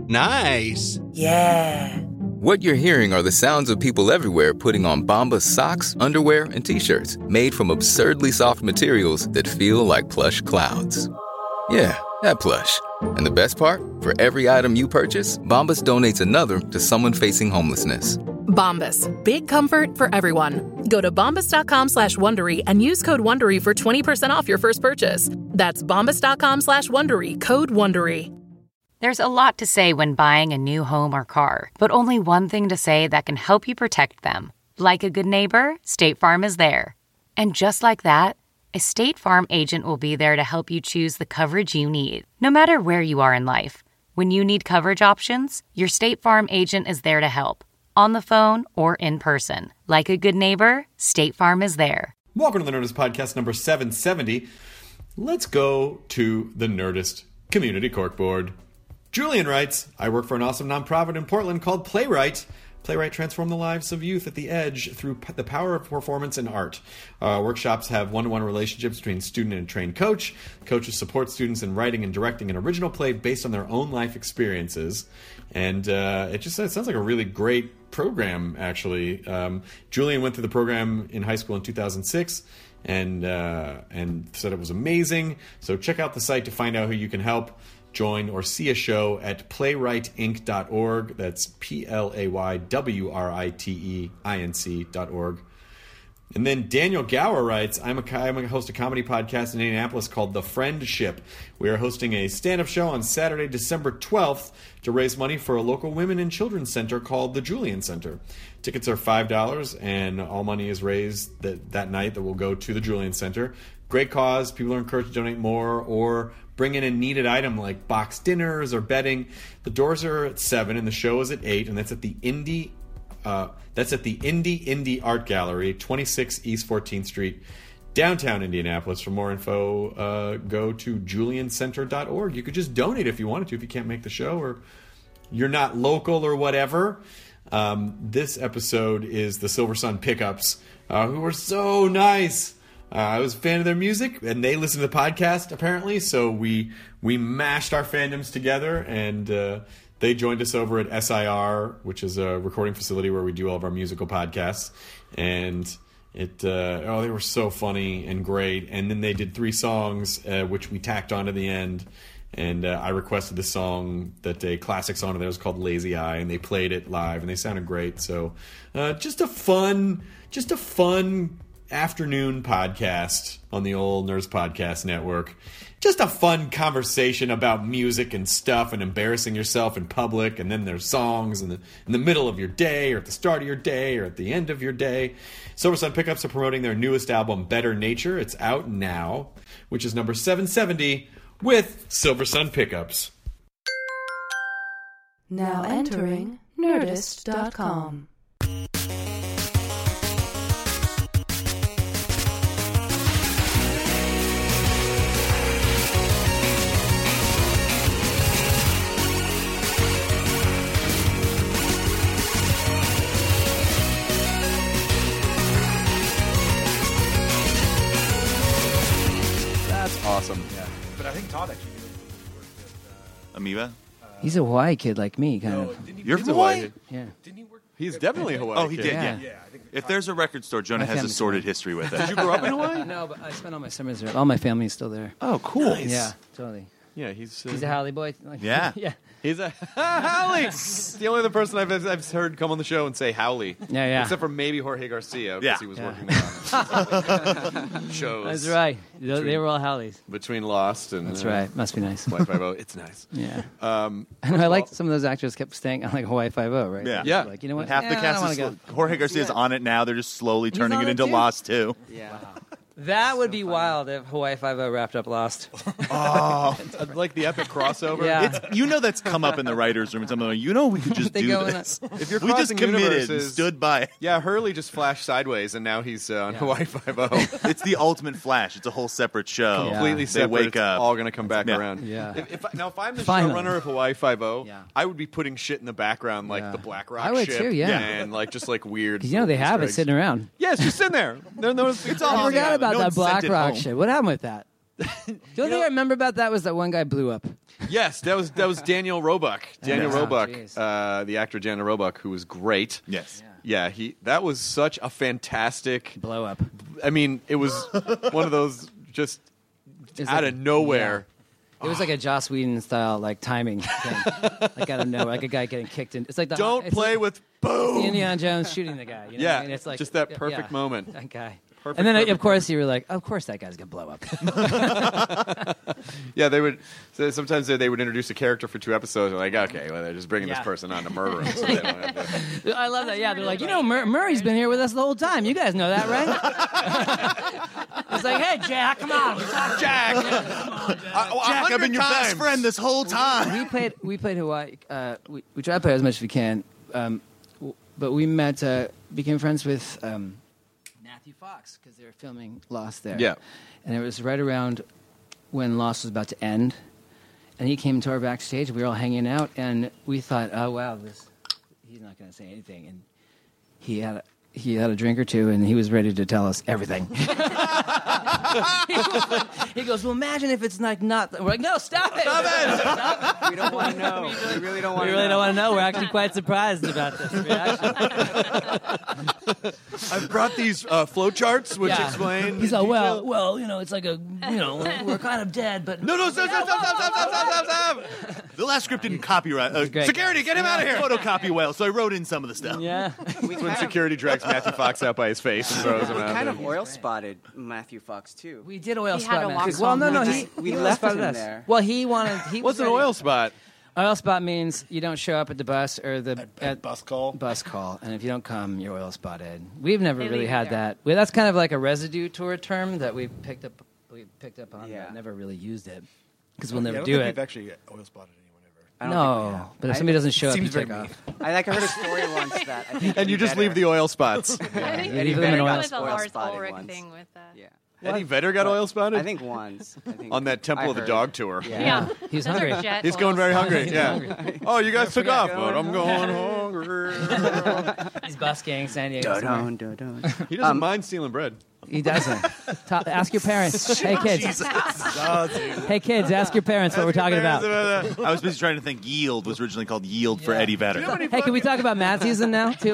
Nice. Yeah. What you're hearing are the sounds of people everywhere putting on Bombas socks, underwear, and T-shirts made from absurdly soft materials that feel like plush clouds. Yeah, that plush. And the best part? For every item you purchase, Bombas donates another to someone facing homelessness. Bombas. Big comfort for everyone. Go to bombas.com/Wondery and use code Wondery for 20% off your first purchase. That's bombas.com/Wondery, code Wondery. There's a lot to say when buying a new home or car, but only one thing to say that can help you protect them. Like a good neighbor, State Farm is there. And just like that, a State Farm agent will be there to help you choose the coverage you need, no matter where you are in life. When you need coverage options, your State Farm agent is there to help, on the phone or in person. Like a good neighbor, State Farm is there. Welcome to the Nerdist Podcast number 770. Let's go to the Nerdist Community Corkboard. Julian writes, I work for an awesome nonprofit in Portland called Playwright. Playwright transform the lives of youth at the edge through the power of performance and art. Workshops have one-to-one relationships between student and trained coach. Coaches support students in writing and directing an original play based on their own life experiences. And it sounds like a really great program, actually. Julian went through the program in high school in 2006 and said it was amazing. So check out the site to find out who you can help. Join or see a show at playwrightinc.org. That's playwrightinc.org. And then Daniel Gower writes, I'm a host of a comedy podcast in Indianapolis called The Friendship. We are hosting a stand-up show on Saturday, December 12th to raise money for a local women and children's center called the Julian Center. Tickets are $5, and all money is raised that night that will go to the Julian Center. Great cause. People are encouraged to donate more or bring in a needed item like box dinners or bedding. The doors are at 7 and the show is at 8, and that's at the Indie Art Gallery, 26 East 14th Street, downtown Indianapolis. For more info, go to juliancenter.org. You could just donate if you wanted to, if you can't make the show or you're not local or whatever. This episode is the Silver Sun Pickups, who were so nice. I was a fan of their music, and they listen to the podcast, apparently, so we mashed our fandoms together, and they joined us over at SIR, which is a recording facility where we do all of our musical podcasts, and they were so funny and great, and then they did 3 songs, which we tacked on to the end, and I requested the song, a classic song of theirs called Lazy Eye, and they played it live, and they sounded great, so just a fun afternoon podcast on the old Nerds Podcast Network. Just a fun conversation about music and stuff and embarrassing yourself in public, and then there's songs in the middle of your day or at the start of your day or at the end of your day. Silver Sun Pickups are promoting their newest album, Better Nature. It's out now, which is number 770 with Silver Sun Pickups. Now entering Nerdist.com. Awesome. Yeah. But I think Todd actually worked with Amoeba. He's a Hawaii kid like me, kind of. You're from Hawaii? Yeah. Didn't he work? He's definitely a Hawaii Oh, he kid. did, Yeah. yeah. If there's a record store, Jonah has a sordid history with it. Did you grow up in Hawaii? No, but I spent all my summers there. All my family's still there. Oh, cool. Nice. Yeah, totally. Yeah, he's a Howley boy. Yeah. Yeah. He's a Howley. The only other person I've heard come on the show and say Howley. Yeah. Except for maybe Jorge Garcia, because he was working there on shows. That's right. They were all Howleys. Between Lost and That's right. Must be nice. Hawaii Five-0. It's nice. Yeah. And I like some of those actors kept staying on like Hawaii Five-0, right? Yeah. Yeah. Like, you know what? Half the cast is Jorge Garcia's on it now. They're just slowly turning on it it into too? Lost too. Yeah. That would be wild if Hawaii Five-0 wrapped up Lost. Oh, like the epic crossover. Yeah. that's come up in the writers' room. And something like, we could just They do go in this. If you're We just crossing committed and universes- stood by it. Yeah, Hurley just flashed sideways, and now he's on Hawaii Five-0. It's the ultimate Flash. It's a whole separate show. Completely They separate. wake It's up. all going to come back Yeah. around. Yeah. If I'm the Finally. showrunner of Hawaii Five-0, Yeah. I would be putting shit in the background like Yeah. the Black Rock I would ship too, yeah. and like just like weird. Because they have it sitting around. Yeah, it's just sitting there. It's all I forgot about No that one Black sent it Rock home. shit. What happened with that? The only thing I remember about that was that one guy blew up. Yes, that was Daniel Roebuck. Daniel Oh, Roebuck, geez. the actor Daniel Roebuck, who was great. Yes. Yeah, that was such a fantastic Blow up. I mean, it was one of those just It's out like- of nowhere. It was like a Joss Whedon style like timing thing, like out of nowhere, like a guy getting kicked in. It's like Don't play with boom. Indiana Jones shooting the guy. You know? Yeah, I mean, it's like just that perfect moment. That guy. Perfect, and then perfect of course you were like, of course that guy's gonna blow up. Yeah, they would. So sometimes they would introduce a character for 2 episodes. And like, okay, well, they're just bringing this Yeah. person on to murder him. So they don't have to. I love that. Yeah, they're like, Murray's been here with us the whole time. You guys know that, right? It's like, hey, Jack, come on. Jack, Jack, I've been your best friend this whole time. We played Hawaii. We tried to play as much as we can, but we became friends with Matthew Fox because they were filming Lost there. Yeah. And it was right around when Lost was about to end, and he came to our backstage. We were all hanging out, and we thought, oh wow, he's not going to say anything, and he had a drink or two, and he was ready to tell us everything. He goes, well, imagine if it's like not. We're like, no, stop it. We don't want to know. We really don't want We to really know. don't want to know. We're actually quite surprised about this reaction. I've brought these flow charts which Yeah. explain. He's like, well, it's like we're kind of dead, but No, stop. The last script didn't copyright. great. Security, get him out of here. Photocopy well, so I wrote in some of the stuff. yeah. That's when security drags Matthew Fox out by his face and throws him out. Kind there. of oil spotted Matthew Fox too. We did oil He spot. had to man. walk Well, no, home. We he left spotted him us. there. Well, he wanted. He What's was an ready. oil spot? Oil spot means you don't show up at the bus or the At bus call. bus call, and if you don't come, you're oil spotted. We've never They really leave you had there. that. Well, that's kind of like a residue tour term that we picked up on, Yeah. but never really used it because we'll never I don't do think it. We've actually oil spotted anyone ever. I don't think we No, have. but if somebody doesn't show up, you seems very take off. I heard a story once that I think And you just leave the oil spots. I think Eddie Eddie Vedder Vedder got was a oil Lars spotted Ulrich once. thing with that. Yeah. Eddie Vedder got oil spotted? I think once. I think on that Temple I of the heard. Dog tour. Yeah. He's Those are hungry. jet He's oil going very spots. hungry. Yeah. Oh, you guys took off, but I'm going hungry. He's busking San Diego. Dun, dun, dun, dun. He doesn't mind stealing bread. He doesn't. Ask your parents. Hey kids. Hey kids, ask your parents what we're talking about. I was busy trying to think Yield was originally called Yield for Eddie Vedder. Hey, can we talk about Mad Season now too?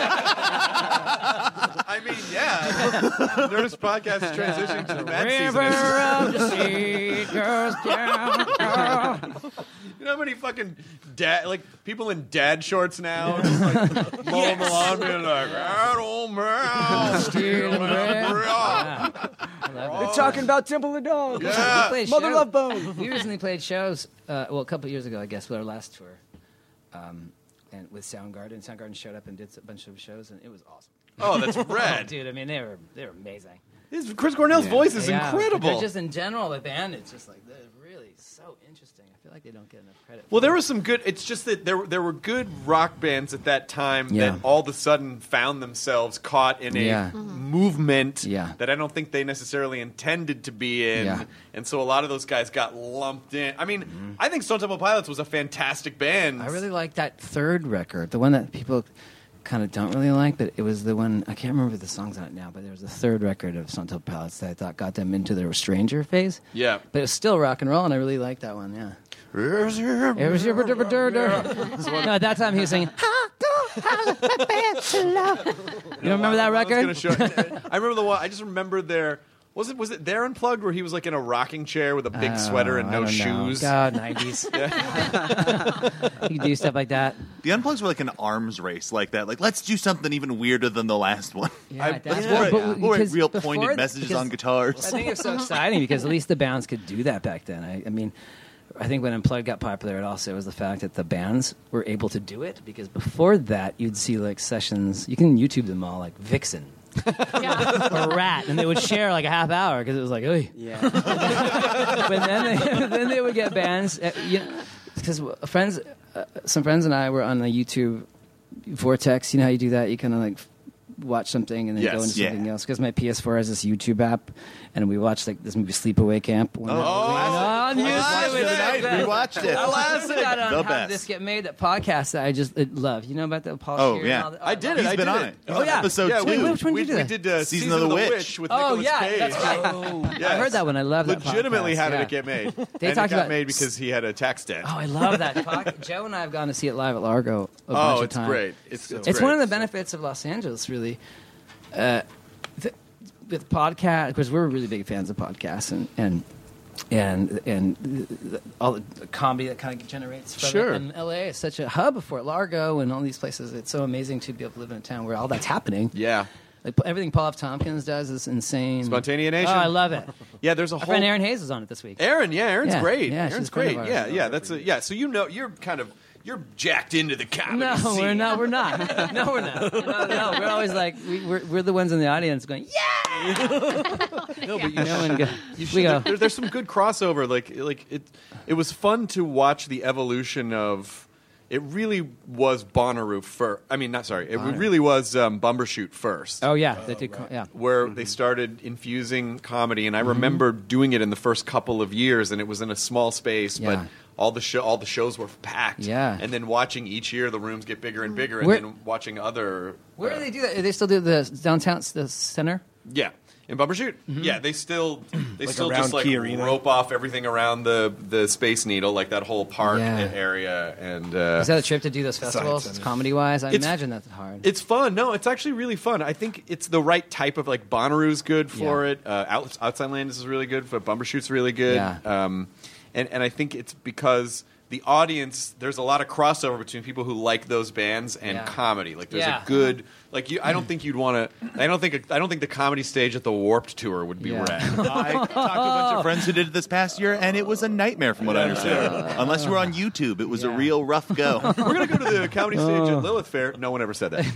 I mean, yeah. Nerdist podcast is transitioning to the River of the sea goes down. You know how many fucking people in dad shorts now just like mowing the lawn being like, that old man. Stealing bread. We're talking about Temple of the Dog. Yeah. We played Mother shows- Love Bone. We recently played shows, a couple of years ago, I guess, with our last tour, and with Soundgarden. Soundgarden showed up and did a bunch of shows, and it was awesome. Oh, that's rad. Dude, I mean, they were amazing. Chris Cornell's voice is Yeah, incredible. but just in general, the band, it's just like they're really so interesting. I feel like they don't get enough credit. Well, there was some good. It's just that there were good rock bands at that time Yeah. that all of a sudden found themselves caught in a Yeah. movement Yeah. that I don't think they necessarily intended to be in, Yeah. and so a lot of those guys got lumped in. I mean, I think Stone Temple Pilots was a fantastic band. I really like that third record, the one that people kind of don't really like, but it was the one, I can't remember the songs on it now, but there was a third record of Stone Temple Pilots that I thought got them into their Stranger phase. Yeah. But it was still rock and roll, and I really liked that one, yeah. It was your... No, at that time he was singing, you don't remember that record? I remember the one. I just remember their. Was it their Unplugged where he was like in a rocking chair with a big sweater and I no don't know. shoes? God, 90s. You could do stuff like that. The Unplugs were like an arms race like that. Like, let's do something even weirder than the last one. Yeah, that's We'll write because real before- pointed messages because- on guitars. I think it was so exciting because at least the bands could do that back then. I mean, I think when Unplugged got popular, it also was the fact that the bands were able to do it because before that, you'd see like sessions. You can YouTube them all, like Vixen or Rat, and they would share like a half hour because it was like, "Oy." Yeah. But then they would get bands because some friends and I were on the YouTube Vortex. You know how you do that? You kind of like watch something and then Yes. go into something Yeah. else. Because my PS4 has this YouTube app, and we watched like this movie Sleepaway Camp. Oh, on YouTube. We watched it. Classic. The How best. This Get Made, that podcast that I just love. You know about the Paul Oh, Scheer and yeah. all the- I did it. He's I been did on it. it. Oh, yeah. Episode Yeah, 2. which one did you do we that? did Season of the Witch. with Oh, Nicolas yeah, Cage. that's right. I heard that one. I love that Legitimately, podcast, how did yeah. it get made? They and talked it got about- made because he had a tax debt. Oh, I love that. Joe and I have gone to see it live at Largo a bunch Oh, of it's times. great. It's It's one of the benefits of Los Angeles, really. With podcast, because we're really big fans of podcasts and all the comedy that kind of generates from Sure. it. And LA is such a hub for Largo and all these places. It's so amazing to be able to live in a town where all that's happening. Yeah. Like everything Paul F. Tompkins does is insane. Spontaneous Nation. Oh, I love it. Yeah, there's a Our whole. friend Erin Hayes was on it this week. Erin's Yeah, great. yeah, she's Erin's a friend great. of ours. Yeah. That's a So you're kind of jacked into the comedy No, scene. we're not. We're not. No, we're not. No, we're always like we're the ones in the audience going, yeah. No, but you No one go. You We go. should. There's some good crossover. Like it was fun to watch the evolution of. It really was Bonnaroo first. I mean, not sorry. It really was Bumbershoot first. Oh yeah, they did. Yeah. Where they started infusing comedy, and I remember doing it in the first couple of years, and it was in a small space, Yeah. but all the shows were packed. Yeah. And then watching each year the rooms get bigger and bigger, and Where- then watching other. Where do they do that? Do they still do the downtown, the center? Yeah. In Bumbershoot, Mm-hmm. yeah, they still around just like Key Arena? rope off everything around the Space Needle, like that whole park Yeah. area, and Is that a trip to do those festivals, Center. comedy wise? I It's- imagine that's hard. it's fun. No, it's actually really fun. I think it's the right type of like Bonnaroo's good for Yeah. it. Outside Landis is really good, but Bumbershoot's really good. Yeah. And I think it's because the audience, there's a lot of crossover between people who like those bands and Yeah. comedy. Like there's Yeah. a good like you. I don't think you'd want to. I don't think the comedy stage at the Warped Tour would be Yeah. rad. I talked to a bunch of friends who did it this past year, and it was a nightmare from what I understand. Unless you were on YouTube, it was a Yeah. real rough go. We're gonna go to the comedy stage at Lilith Fair. No one ever said that.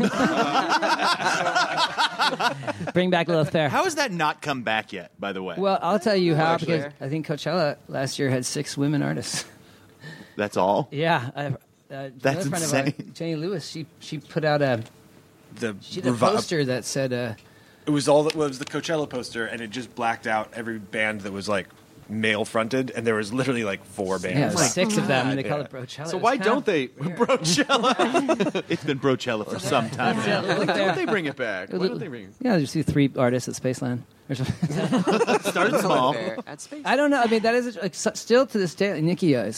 Bring back Lilith Fair. How has that not come back yet, by the way? Well, I'll tell you how, Actually. because I think Coachella last year had 6 women artists. That's all? Yeah, That's another friend of insane. ours, Jenny Lewis. She put out a The poster that said, It was all that was the Coachella poster, and it just blacked out every band that was like male fronted, and there was literally like 4 bands. yeah, 6 of them, and they God. call it Brochella. So It's why kinda don't they weird. Brochella? It's been Brochella for some time Yeah, now. look Why there. don't they bring it back? Why don't they bring it? Yeah, there's 3 artists at Spaceland. Or something. Started small. At Space. I don't know. I mean, that is like still to this day. Nikki is.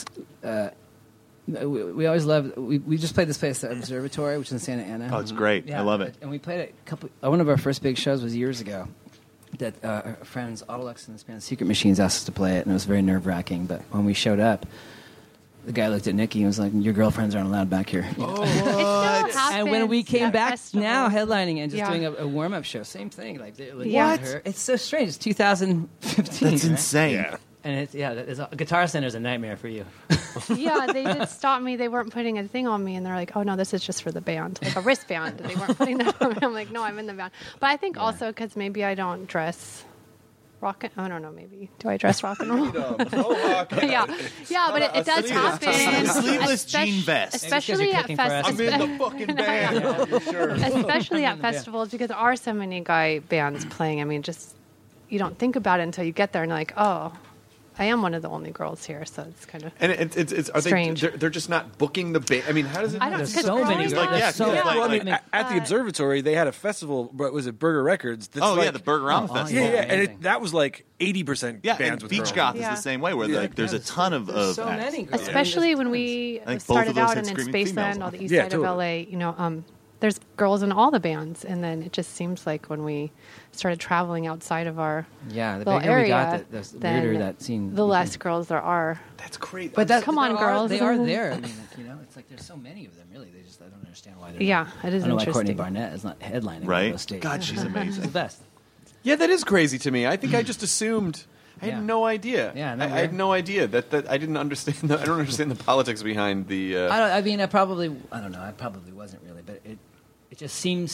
We always love. We just played this place, the Observatory, which is in Santa Ana. Oh, it's great. I love it. And we played it a couple. One of our first big shows was years ago. That our friends Autolux and this band Secret Machines asked us to play it, and it was very nerve wracking. But when we showed up, the guy looked at Nikki and was like, "Your girlfriends aren't allowed back here." You know? It still And when we happens came at back festivals. now, headlining and just Yeah. doing a warm up show, same thing. Like, What? It's so strange. It's 2015. That's right? insane. Yeah. And it's Guitar Center is a nightmare for you. Yeah, they did stop me. They weren't putting a thing on me, and they're like, "Oh no, this is just for the band, like a wristband." They weren't putting that on me. I'm like, "No, I'm in the band." But I think also because maybe I don't dress rock. I don't know. Maybe do I dress rock and roll? yeah, but it does happen. Sleeveless jean vest. Especially you're at cooking for us. festivals. I'm in the fucking band. Sure. Especially at festivals because there are so many guy bands playing. I mean, just you don't think about it until you get there and you're like, oh, I am one of the only girls here, so it's kind of. And it's are Strange. they're just not booking the band. I mean, how does it? I don't. There's 'cause so many. growing Like, up- yeah, so, yeah. Well, I mean, like- at the observatory, they had a festival, but was it Burger Records? That's Oh, yeah, like- the Burgerama Oh, Festival. Yeah, yeah, and Amazing. that was like 80% Yeah, bands and with Beach girls. Goth Yeah. is the same way, where like there's a ton of There's so acts. many girls. Especially when There's we I think both started of those out had and in screaming females Spaceland, all on the them. east Yeah, side totally. of LA, there's girls in all the bands, and then it just seems like when we started traveling outside of our Yeah, the little bigger area, we got, the then weirder that scene. the less girls there are. That's great. But that, Come on, there are- girls. They are there. I mean, it's like there's so many of them. Really, I don't understand why they're. Yeah, it is I don't know why Courtney interesting. Barnett is not headlining all Right? those stages. God, she's She's amazing. the best. Yeah, that is crazy to me. I think I just assumed. I Yeah. had no idea. Yeah, I no, had no idea that I didn't understand. I don't understand the politics behind the. I don't know. I probably wasn't really, but it just seems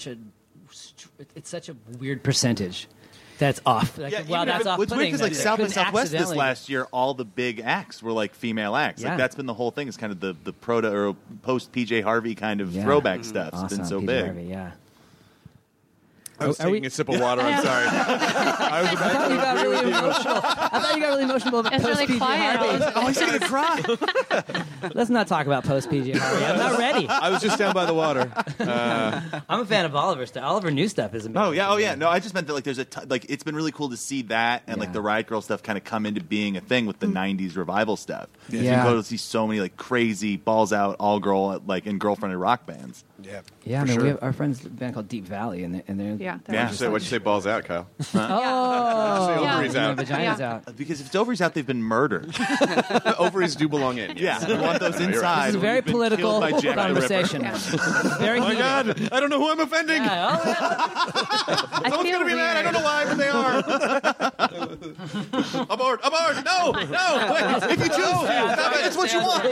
it's such a weird percentage that's off. Like, Yeah, wow, even if that's it- off. what's weird because like South by Southwest this accidentally. last year, all the big acts were like female acts. Yeah. Like that's been the whole thing. It's kind of the proto or post PJ Harvey kind of Yeah. throwback stuff. It's Awesome, been so PJ big. Harvey, yeah. I was taking a sip of water. I'm sorry. I was about to got agree really with you. emotional. I thought you got really emotional about It's post really PG quiet. Harvey. Oh, he's going to cry. Let's not talk about post PG Harvey. I'm not ready. I was just down by the water. I'm a fan of Oliver's stuff. Oliver new stuff is amazing. Oh yeah. No, I just meant that like there's like it's been really cool to see that and like the Riot Girl stuff kind of come into being a thing with the '90s revival stuff. Yeah. So you go to see so many like crazy balls out all girl like and girlfriended rock bands. Yeah, I mean, we have our friends a band called Deep Valley, and they're What'd you say? Balls out, Kyle. Oh, Say ovaries out. Vagina's out. Because if it's ovaries out, they've been murdered. Ovaries do belong in. Yeah, we want those inside. This is a very We've been political killed by Jack the Ripper. conversation. Very Oh my God! I don't know who I'm offending. Someone's Gonna be mad. I don't know why, but they are. Abort! Abort! No! Wait, if you choose to, stop it. It's what you want.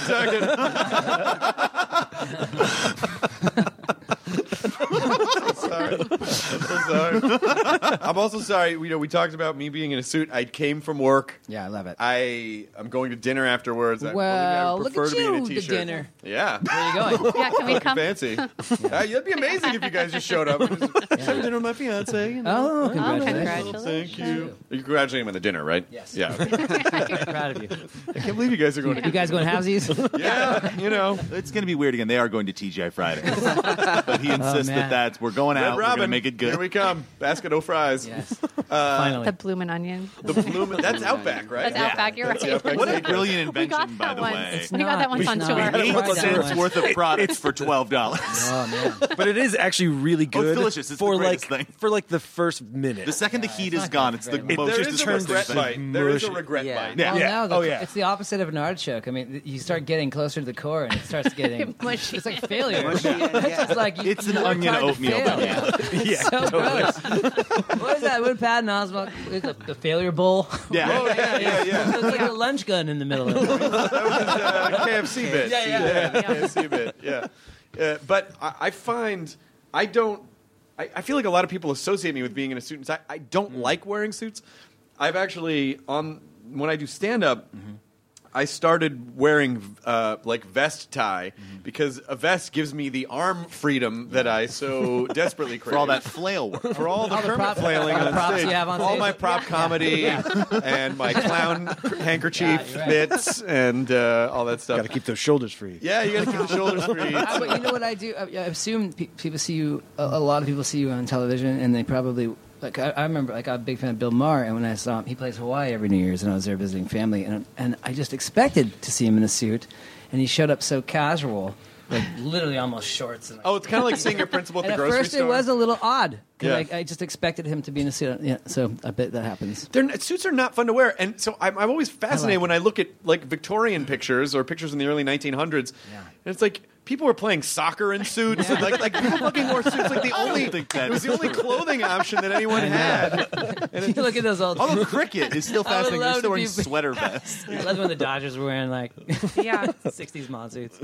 Sorry. I'm so sorry. I'm also sorry. You know, we talked about me being in a suit. I came from work. Yeah, I love it. I'm going to dinner afterwards. Well, I would look prefer at to be in a you, the t-shirt. dinner. Yeah. Where are you going? Yeah, can we come? Fancy. That'd be amazing if you guys just showed up. And just having dinner with my fiance. You know. Oh, congratulations. Congratulations. Thank you. You're congratulating him on the dinner, right? Yes. Yeah. Okay. I'm proud of you. I can't believe you guys are going to. You guys going halvesies? Yeah, you know. It's going to be weird again. They are going to TGI Fridays, but he insists man. that we're going out. Red We're going to Robin, make it good. Here we come. Basket o' fries. Yes. Finally. The bloomin' onion. The bloomin'. That's Outback, right? That's Outback. You're right. Outback What a steak. brilliant We got invention, by that the once. way. We got that once on tour. Not. 8 cents worth of product for $12. Oh, man. But it is actually really Oh, good. it's delicious. It's for the greatest like thing. for like the first minute. The second the heat is not gone, good it's the very most There is a disgusting regret thing. bite. There is a Mushy. regret Yeah. bite. Yeah. Well, now Oh, yeah. it's the opposite of an artichoke. I mean, you start getting closer to the core, and it starts getting Mushy. It's like failure. Mushy, yeah. It's like It's an you work onion hard to oatmeal fail. banana. It's so gross. What is that? What did Patton Oswalt? It's the failure bowl. Yeah. Oh, yeah. It's like a lunch gun in the middle of it. That was KFC bit. Yeah. KFC bit. Yeah. But I find I don't. I feel like a lot of people associate me with being in a suit and tie. I don't like wearing suits. I've actually when I do stand up. I started wearing like vest tie because a vest gives me the arm freedom that I so desperately crave. For all that flail work. For all the All the Kermit prop- flailing all the on props stage. you have on all stage. my prop comedy and my clown handkerchief Yeah, you're right. bits and all that stuff. Got to keep those shoulders free. Yeah, you got to keep the shoulders free. But you know what I do? I assume people see you. A lot of people see you on television, and they probably like. I remember, like, I'm a big fan of Bill Maher, and when I saw him, he plays Hawaii every New Year's, and I was there visiting family, and I just expected to see him in a suit, and he showed up so casual, like literally almost shorts. And, Oh, it's kind of like seeing your principal at and the at grocery first store. it was a little odd. 'Cause Yeah. I just expected him to be in a suit. Yeah, so I bet that happens. Suits are not fun to wear, and so I'm always fascinated when I look at like Victorian pictures or pictures in the early 1900s, and it's like people were playing soccer in suits, and like people fucking wore suits. Like it was the only clothing option that anyone had. And you look at those old. Although cricket is still I would fascinating. They're love still to wearing be- sweater vests. I love when the Dodgers were wearing like Yeah. 60s mod suits.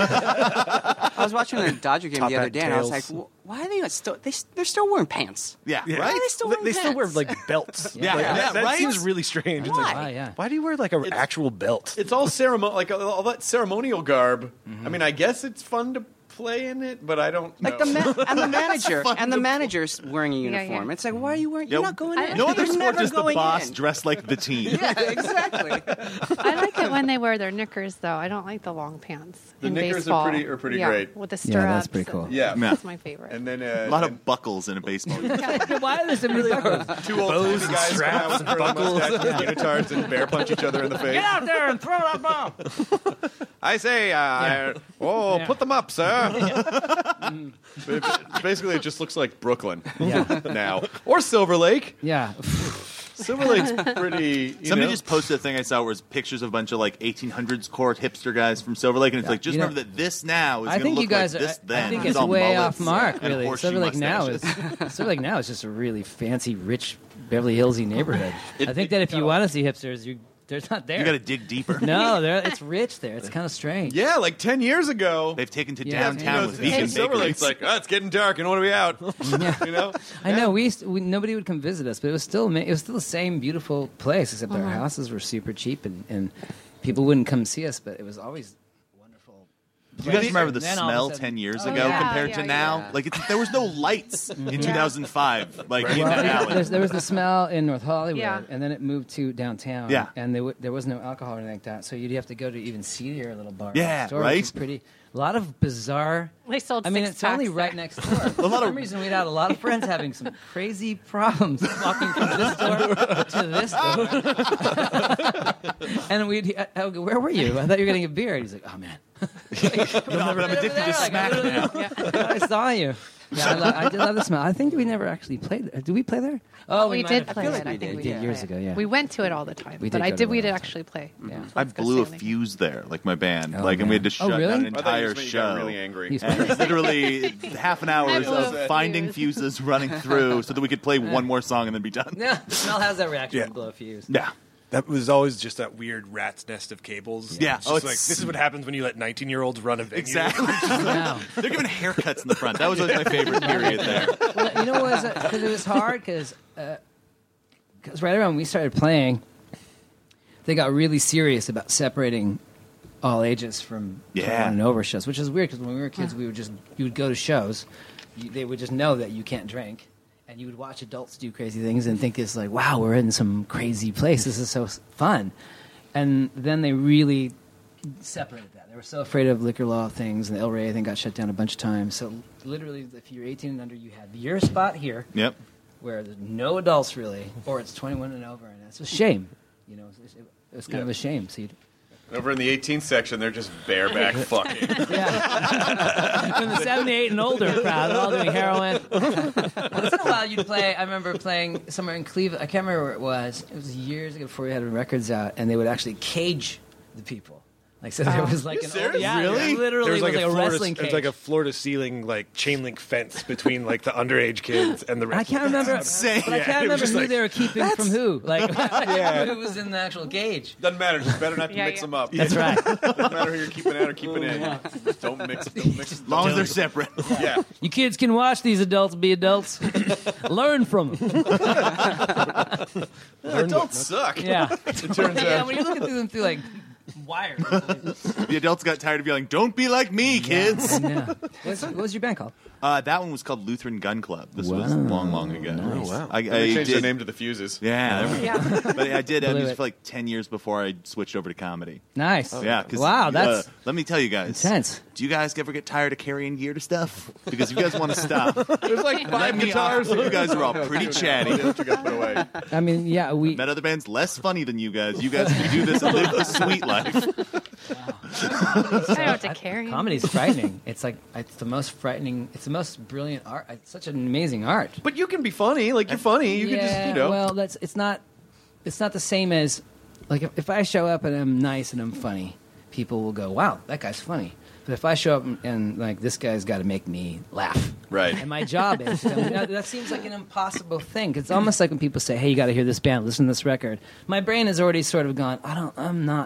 I was watching a Dodger game Top the other hat day, and I was tails. like, why are they still? They're still wearing pants. Yeah. Why are they still wearing They pants? still wear like belts. Yeah, Like, yeah, that right? seems really strange. It's like, Why? Yeah. why do you wear like an actual belt? It's all like all that ceremonial garb. I mean, I guess it's fun to play in it, but I don't know. Like the manager's wearing a uniform. yeah. It's like, why are you wearing? You're not going in. No other You're sport never does the going boss in. dressed like the team. Yeah, exactly. I like it when they wear their knickers, though. I don't like the long pants. The in knickers baseball. are pretty Yeah, great. with the Yeah, stirrups. that's pretty cool. Yeah. That's my favorite. And then A lot of buckles in a baseball game. Why are there so many buckles? two old timey guys come out with curly mustaches and unitards and bear punch each other in the face. Get out there and throw that ball. I say, put them up, sir. Basically, it just looks like Brooklyn now. Or Silver Lake. Yeah. Silver Lake's pretty. Somebody just posted a thing I saw where it was pictures of a bunch of like 1800s court hipster guys from Silver Lake, and it's like, just You know, remember that this now is I going to think look you guys like this then. I think It's it's all way mullets off mark, and really. horseshoe Silver Lake now mustaches. Silver Lake now is just a really fancy, rich Beverly Hillsy neighborhood. I think that if you want to see hipsters, they're not there. You got to dig deeper. No, it's rich there. It's kind of strange. Yeah, like 10 years ago. They've taken to Yeah, downtown with vegan Silver Lake's bakeries. like, it's getting dark, and what are we out? Yeah. You know? I know nobody would come visit us, but it was still the same beautiful place, except our houses were super cheap and people wouldn't come see us. But it was always wonderful Do you guys remember the And then all of a smell sudden- 10 years Oh, ago yeah, compared yeah, to yeah. now? Like, there was no lights in 2005, like in Well, that alley. there was the smell in North Hollywood, Yeah. and then it moved to downtown. Yeah. And there was no alcohol or anything like that, so you'd have to go to even seedier little bar. Yeah, store, right? Which is pretty. A lot of bizarre. They sold I mean, six it's only packs right there. next door. For some reason, we'd had a lot of friends having some crazy problems walking from this door to this door. And I would go, "Where were you? I thought you were getting a beer." And he's like, "Oh man, No, but I'm addicted to smack now. I saw you." Yeah, I did love the smell. I think we never actually played there. Did we play there? Oh, we might did have- play feel it. like I think we did did years play ago. it. Yeah, We went to it all the time, We but did I go did. to We it did all the actually play. Yeah. I Let's go blew a sailing. fuse there, like my band, Oh, like, and we had to man. shut Oh, really? down an I thought you entire just meant you show. got really angry. And literally half an hour I blew of a finding fuse. fuses, running through, so that we could play one more song and then be done. Yeah, the smell has that reaction Yeah. to blow a fuse. Yeah. That was always just that weird rat's nest of cables. Yeah. It's Oh, just it's- like, this is what happens when you let 19-year-olds run a venue. Exactly. Wow. They're giving haircuts in the front. That was always my favorite period there. Well, you know what? Because it was hard. Because right around when we started playing, they got really serious about separating all ages from Yeah. 21 and over shows, which is weird. Because when we were kids, you would go to shows, they would just know that you can't drink. And you would watch adults do crazy things and think it's like, wow, we're in some crazy place. This is so fun. And then they really separated that. They were so afraid of liquor law things, and the El Rey, I think, got shut down a bunch of times. So literally, if you're 18 and under, you have your spot here, Yep. where there's no adults really, or it's 21 and over, and it's a shame. You know, it's kind of a shame. So Over in the 18th section, they're just bareback fucking. from the 78 and older crowd, they're all doing heroin. Once in a while, you'd play. I remember playing somewhere in Cleveland. I can't remember where it was. It was years ago before we had records out, and they would actually cage the people. Like, so there was like Really? literally There's like was like a wrestling cage. There's like a floor-to-ceiling like chain link fence between like the underage kids and the rest. I can't remember. insane. But I Yeah, can't it was remember just who like, they were keeping from who. Like, Yeah. who was in the actual cage. Doesn't matter. Just better not to Yeah, mix yeah. them up. That's right. Doesn't matter who you're keeping out or keeping in. Just don't mix. Don't mix. As long as they're separate. Yeah. You kids can watch these adults be adults. Learn from them. Adults suck. Yeah. It turns Yeah, out. when you're looking through them through like wires. The adults got tired of yelling, "Don't be like me, kids." Yeah. What was your band called? That one was called Lutheran Gun Club. This was long ago. Nice. Oh, wow. I They changed did, their name to the Fuses. Yeah, Yeah. but I did Blew music it. for like 10 years before I switched over to comedy. Nice. Yeah, 'cause, Wow, that's let me tell you guys. intense. Do you guys ever get tired of carrying gear to stuff? Because if you guys want to stop, There's like let five me guitars. off. You guys are all pretty chatty. That you got put away. I mean, yeah, we. Met other bands less funny than you guys. You guys can do this and live the sweet life. I don't know what to carry. Comedy's frightening. It's like it's the most frightening. It's the most brilliant art. It's such an amazing art. But you can be funny. Like you're funny. You can just, you know. Well, it's not the same as like if I show up and I'm nice and I'm funny, people will go, "Wow, that guy's funny." But if I show up and like this guy's got to make me laugh, Right. And my job is that seems like an impossible thing. 'Cause it's almost like when people say, "Hey, you got to hear this band, listen to this record." My brain has already sort of gone, I'm not.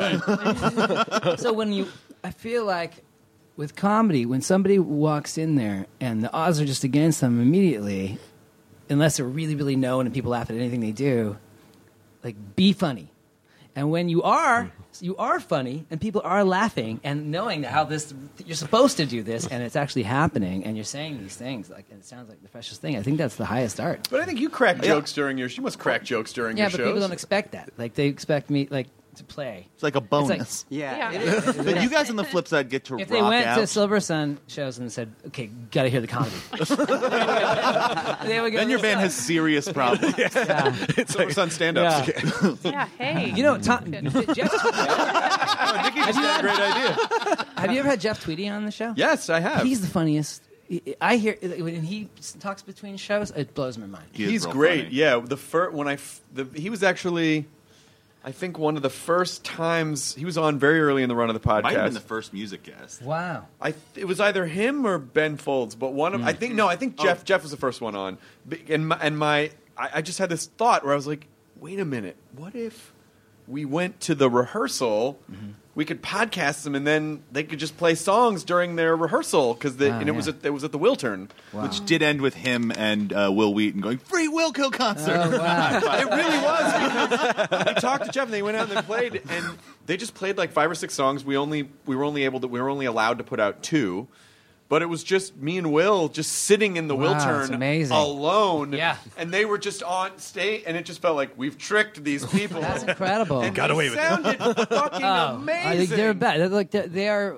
So I feel like with comedy, when somebody walks in there and the odds are just against them immediately, unless they're really, really known and people laugh at anything they do, like be funny. And when you are funny and people are laughing and knowing how you're supposed to do this and it's actually happening and you're saying these things and it sounds like the freshest thing. I think that's the highest art. But I think you crack jokes during your. You must crack jokes during Yeah, your but shows. people don't expect that. Like they expect me to play. It's like a bonus. Yeah. Yeah. It is. But you guys on the flip side get to If rock they went out. to Silver Sun shows and said, "Okay, got to hear the comedy," they would go, Then your band has serious problems. It's Silver Sun stand-ups. Yeah. Yeah. Hey. You know, Jeff. Nicky's got a great idea. Have you ever had Jeff Tweedy on the show? Yes, I have. He's the funniest. I hear when he talks between shows, it blows my mind. He is He's real great. funny. Yeah, he was actually, I think one of the first times he was on very early in the run of the podcast. Might have been the first music guest. Wow. It was either him or Ben Folds, but one of I think Jeff was the first one on, I just had this thought where I was like, wait a minute, what if we went to the rehearsal, we could podcast them, and then they could just play songs during their rehearsal because it was at the Wiltern, which did end with him and Will Wheaton going free Wilco concert. Oh, wow. It really was because I talked to Jeff and they went out and they played and they just played like 5 or 6 songs. We were only allowed to put out 2. But it was just me and Will just sitting in the Wiltern alone. Yeah. And they were just on stage, and it just felt like we've tricked these people. That's incredible. And got away with it. Sounded fucking amazing. They're bad. They're like they are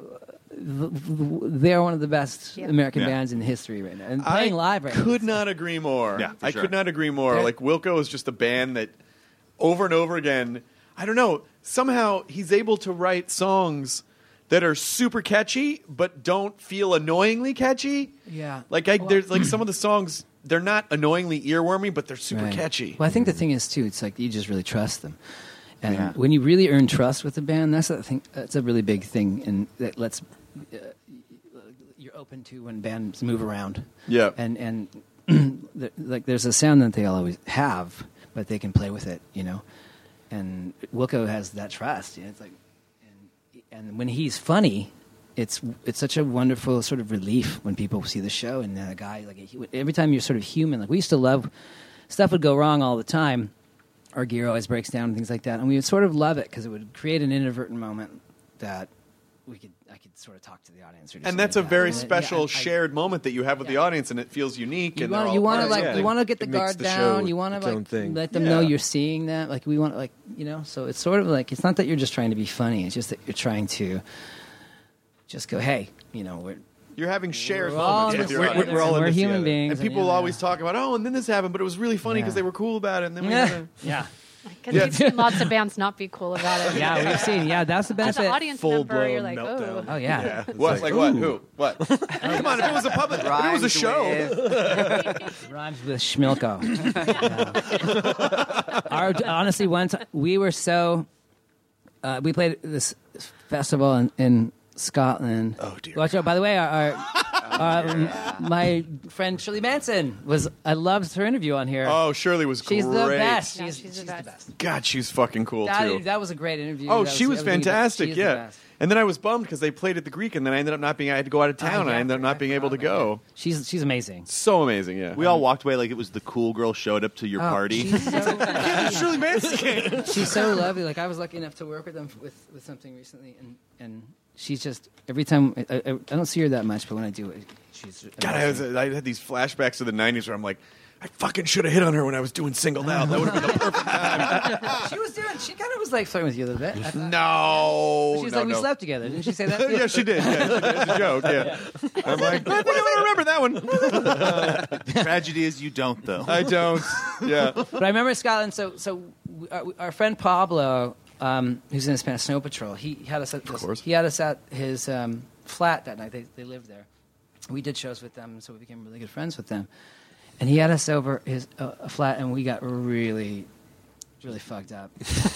one of the best American bands in history right now. And playing live right now. Could not agree more. Yeah, I sure. could not agree more. Like Wilco is just a band that over and over again, I don't know, somehow he's able to write songs that are super catchy but don't feel annoyingly catchy. Yeah. Like there's like some of the songs, they're not annoyingly earwormy, but they're super catchy. Well, I think the thing is too, it's like you just really trust them. And when you really earn trust with the band, that's a really big thing, and that lets you're open to when bands move around. Yeah. And like there's a sound that they always have, but they can play with it, you know. And Wilco has that trust. You know, it's like, and when he's funny, it's such a wonderful sort of relief when people see the show. And then a guy like every time you're sort of human, like we used to love stuff would go wrong all the time. Our gear always breaks down and things like that, and we would sort of love it because it would create an inadvertent moment that I could sort of talk to the audience. Or And that's a very special shared moment that you have with the audience, and it feels unique. You want to get the guard down. You want to let them know you're seeing that. Like we want so it's sort of like it's not that you're just trying to be funny. It's just that you're trying to just go, hey, you're having shared we're all moments. in We're all in we're this human together. beings, and people will always talk about, and then this happened, but it was really funny because they were cool about it. And then we yeah. Because we've seen lots of bands not be cool about it. Yeah, we've seen. Yeah, that's the benefit. As an audience member, you're like, oh. Oh, yeah. What? Like what? Who? What? Come on, if it was a public, if it was a show. Rhymes with Schmilko. Honestly, once we were we played this festival in Scotland. Oh, dear. Watch out! By the way, my friend Shirley Manson I loved her interview on here. Oh, Shirley was great. She's the best. Yeah, she's the best. God, she's fucking cool too. That was a great interview. Oh, she was fantastic. She's Yeah. And then I was bummed because they played at the Greek, and then I ended up I had to go out of town, and I ended up not being able to go. She's amazing. So amazing, yeah. We all walked away like it was the cool girl showed up to your party. Shirley Manson. She's so lovely. Like I was lucky enough to work with them with something recently, and she's just every time I don't see her that much, but when I do, she's God, I had these flashbacks to the '90s where I'm like, I fucking should have hit on her when I was doing Singled Out. That would have been the perfect time. She kind of was like flirting with you a little bit. No. She's like, we slept together. Didn't she say that? Yeah, she did. Yeah, it's a joke. Yeah. I'm like, I think I remember that one. Tragedy is you don't, though. I don't. Yeah. But I remember Scotland. So our friend Pablo, who's in the Spanish Snow Patrol, he had us at his flat that night. They lived there. We did shows with them, so we became really good friends with them. And he had us over his flat, and we got really, really fucked up.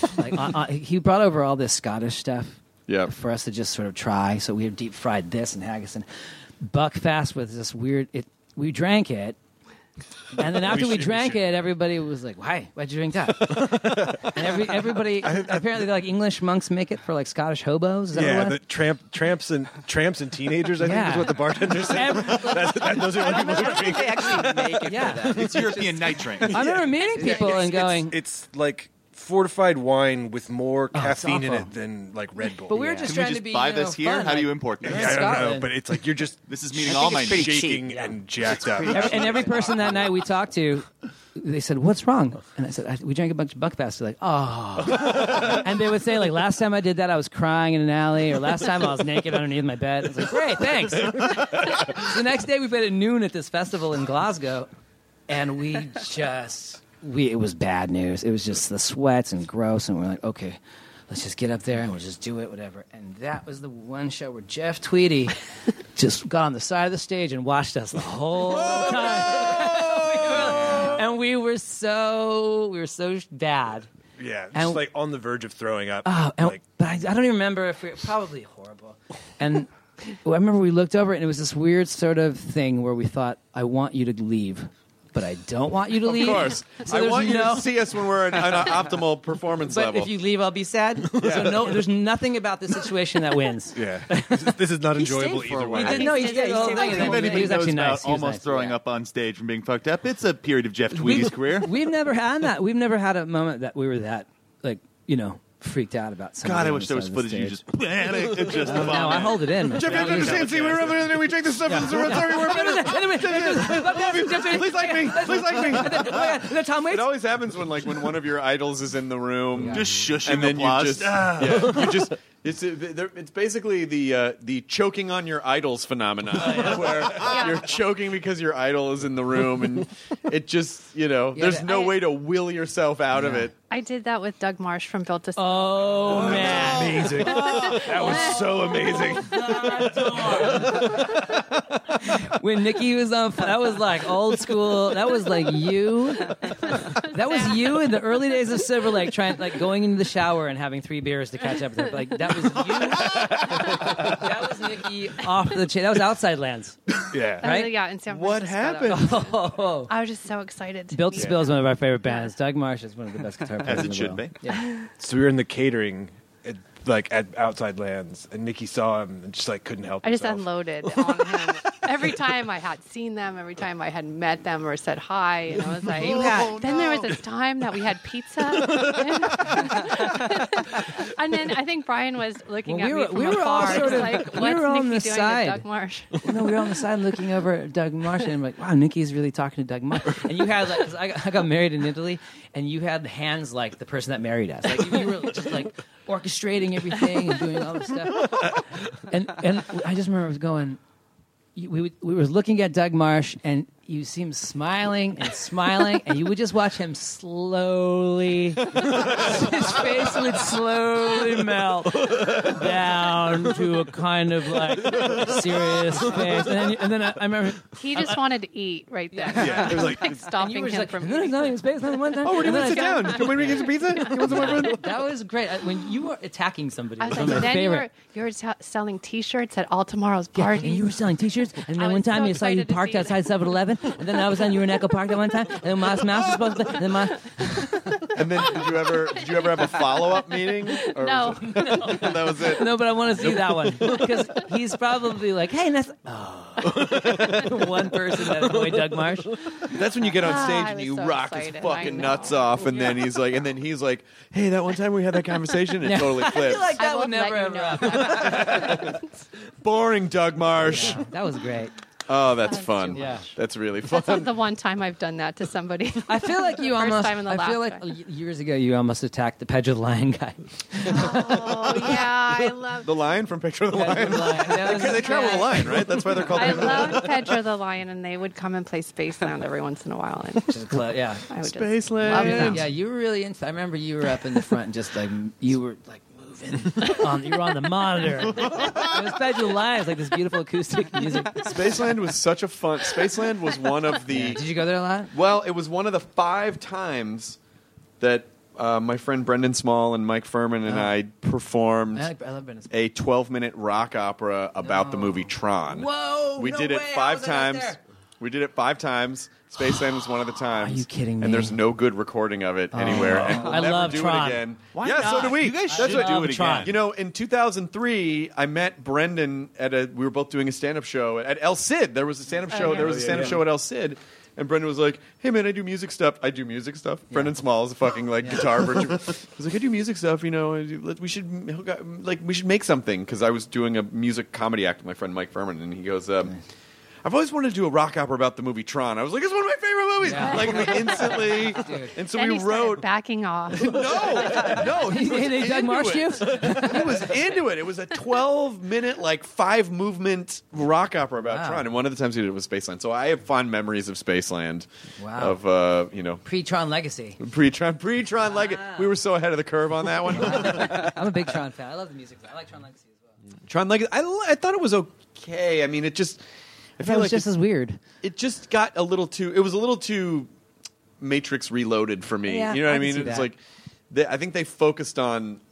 He brought over all this Scottish stuff for us to just sort of try. So we had deep fried this and haggis and Buckfast with this weird. We drank it, and then after we drank it, everybody was like, "Why? Why'd you drink that?" And everybody apparently like English monks make it for like Scottish hobos. Is that the tramps and teenagers. I think is what the bartender said. Those are the people who drink. They actually make it. Yeah, it's European night train. I remember meeting people and going, it's like fortified wine with more caffeine in it than like Red Bull. But we were just trying to be buy this here. fun. How do you import this? I don't know, but it's like you're just this is meeting all my shaking and jacked up. And every person that night we talked to, they said, "What's wrong?" And I said, "We drank a bunch of Buckfast." They're like, "Oh," and they would say, "Like last time I did that, I was crying in an alley, or last time I was naked underneath my bed." I was like, "Great, thanks." So the next day we played at noon at this festival in Glasgow, and it was bad news. It was just the sweats and gross, and we're like, okay, let's just get up there and we'll just do it, whatever. And that was the one show where Jeff Tweedy just got on the side of the stage and watched us the whole time. And we were so bad. Yeah, just like on the verge of throwing up. But I don't even remember if we were probably horrible. And I remember we looked over it, and it was this weird sort of thing where we thought, I want you to leave. but I don't want you to leave. Of course. So I there's want you no- to see us when we're at an optimal performance But level. if you leave, I'll be sad. So no, there's nothing about the situation that wins. Yeah, this is not enjoyable stayed for a either while. way. He did, no, he stayed the whole thing. I think if anything He was knows actually about nice. He was almost nice. throwing up on stage from being fucked up, it's a period of Jeff Tweedy's career. We've never had that. We've never had a moment that we were that, like, freaked out about something. God, I on wish the there was side of the footage you stage. just it just No, I hold it in. Man. Jeff, you have to understand. See, we're over there, and we take this stuff and it's everywhere. Please like me. Please like me. Tom Waits? It always happens when one of your idols is in the room, just shushing and then applause. you just it's basically the choking on your idols phenomenon, where you're choking because your idol is in the room, and it just there's no way to will yourself out of it. I did that with Doug Marsh from Built to. Oh man, Amazing. That was so amazing. When Nikki was on, that was like old school. That was like you. That was you in the early days of Silver Lake, going into the shower and having 3 beers to catch up. Like that was you. That was Nikki off the chain. That was Outside Lands. Yeah. Right? Yeah, in San Francisco. What happened? I was just so excited. Built to Spill is one of our favorite bands. Doug Marsh is one of the best guitar players As in it the should world. be. Yeah. So we were in the catering, at Outside Lands, and Nikki saw him and just couldn't help I just himself. unloaded on him. Every time I had seen them, every time I had met them or said hi, and I was like, then there was this time that we had pizza. And then I think Brian was looking at me from afar. He was like, we what's were on Nikki the doing side. with Doug Marsh? No, we were on the side looking over at Doug Marsh, and I'm like, wow, Nikki's really talking to Doug Marsh. And you had, 'cause I got married in Italy, and you had hands like the person that married us. Like, you were just orchestrating everything and doing all this stuff. And I just remember going, we were looking at Doug Marsh, and you see him smiling, and you would just watch him slowly, his face would slowly melt down to a kind of serious face. And then I remember He just wanted to eat right there. Yeah. It was like stopping him from and then I got his face one time. Oh, we're and gonna then sit down. Can we make some pizza? You want some, my friend? That was great. When you were attacking somebody, I it was was one like, of my then favorite. you were selling T-shirts at All Tomorrow's Yeah, party. and you were selling T-shirts, and I then was one time so you saw you excited to parked see outside 7-Eleven, and then all of a sudden you were in Echo Park that one time, and then Mouse was supposed to, and then And then did you ever have a follow-up meeting? Or No. that was it. no, but I want to see that one because he's probably like, hey, that's one person that annoyed Doug Marsh. That's when you get on I stage and was you so rock his excited. fucking I nuts know. off, and then he's like, hey, that one time we had that conversation, it totally I flips. feel like I that would won't never let ever you know. happen. Boring, Doug Marsh. That was great. Oh, that's That's fun. too Yeah. That's really That's fun. the one time I've done that to somebody. I feel like you First almost. time and the I feel last like time. years ago you almost attacked the Pedro the Lion guy. Oh yeah, I love. The lion from Picture of the Pedro Lion. the Lion. That was- They travel the line, right? That's why they're called. I loved Pedro the Lion, and they would come and play Spaceland every once in a while, and Yeah. I would just Spaceland. love them. Yeah, you were really into. I remember you were up in the front, and just you were moving. You were on the monitor. It was Pedro the Lion. It was like this beautiful acoustic music. Spaceland was such a fun. Spaceland was one of the. Did you go there a lot? Well, it was one of the 5 times that my friend Brendan Small and Mike Furman and I performed I love Brendan Small. a 12-minute rock opera about the movie Tron. Whoa! We no did it way. How 5 was I not times. there? We did it 5 times. Spaceland was one of the times. Are you kidding me? And there's no good recording of it anywhere. And we'll I never love do Tron. it again. Why yeah, so not? do we. You guys That's should what do it again. You know, in 2003, I met Brendan we were both doing a stand-up show at El Cid. There was a stand-up show. There was a stand-up show at El Cid. And Brendan was like, hey, man, I do music stuff. I do music stuff. Yeah. Brendan Small is a fucking, guitar virtuoso. I was like, I do music stuff, we should make something. Because I was doing a music comedy act with my friend Mike Furman. And he goes, I've always wanted to do a rock opera about the movie Tron. I was like, it's one of my favorite movies. Yeah. We instantly, and so Then we he started wrote. backing off. No, he was They Doug into Marsh you? it. He was into it. It was a 12-minute, 5-movement rock opera about Wow. Tron, and one of the times he did it was Spaceland. So I have fond memories of Spaceland. Wow. Of Pre-Tron Legacy. pre-Tron like we were so ahead of the curve on that one. I'm a big Tron fan. I love the music. I like Tron Legacy as well. Tron Legacy. I thought it was okay. I mean, it just. I It feel was like just as weird. it just got a little too. It was a little too Matrix Reloaded for me. Yeah, you know what I I can mean? see It's that. I think they focused on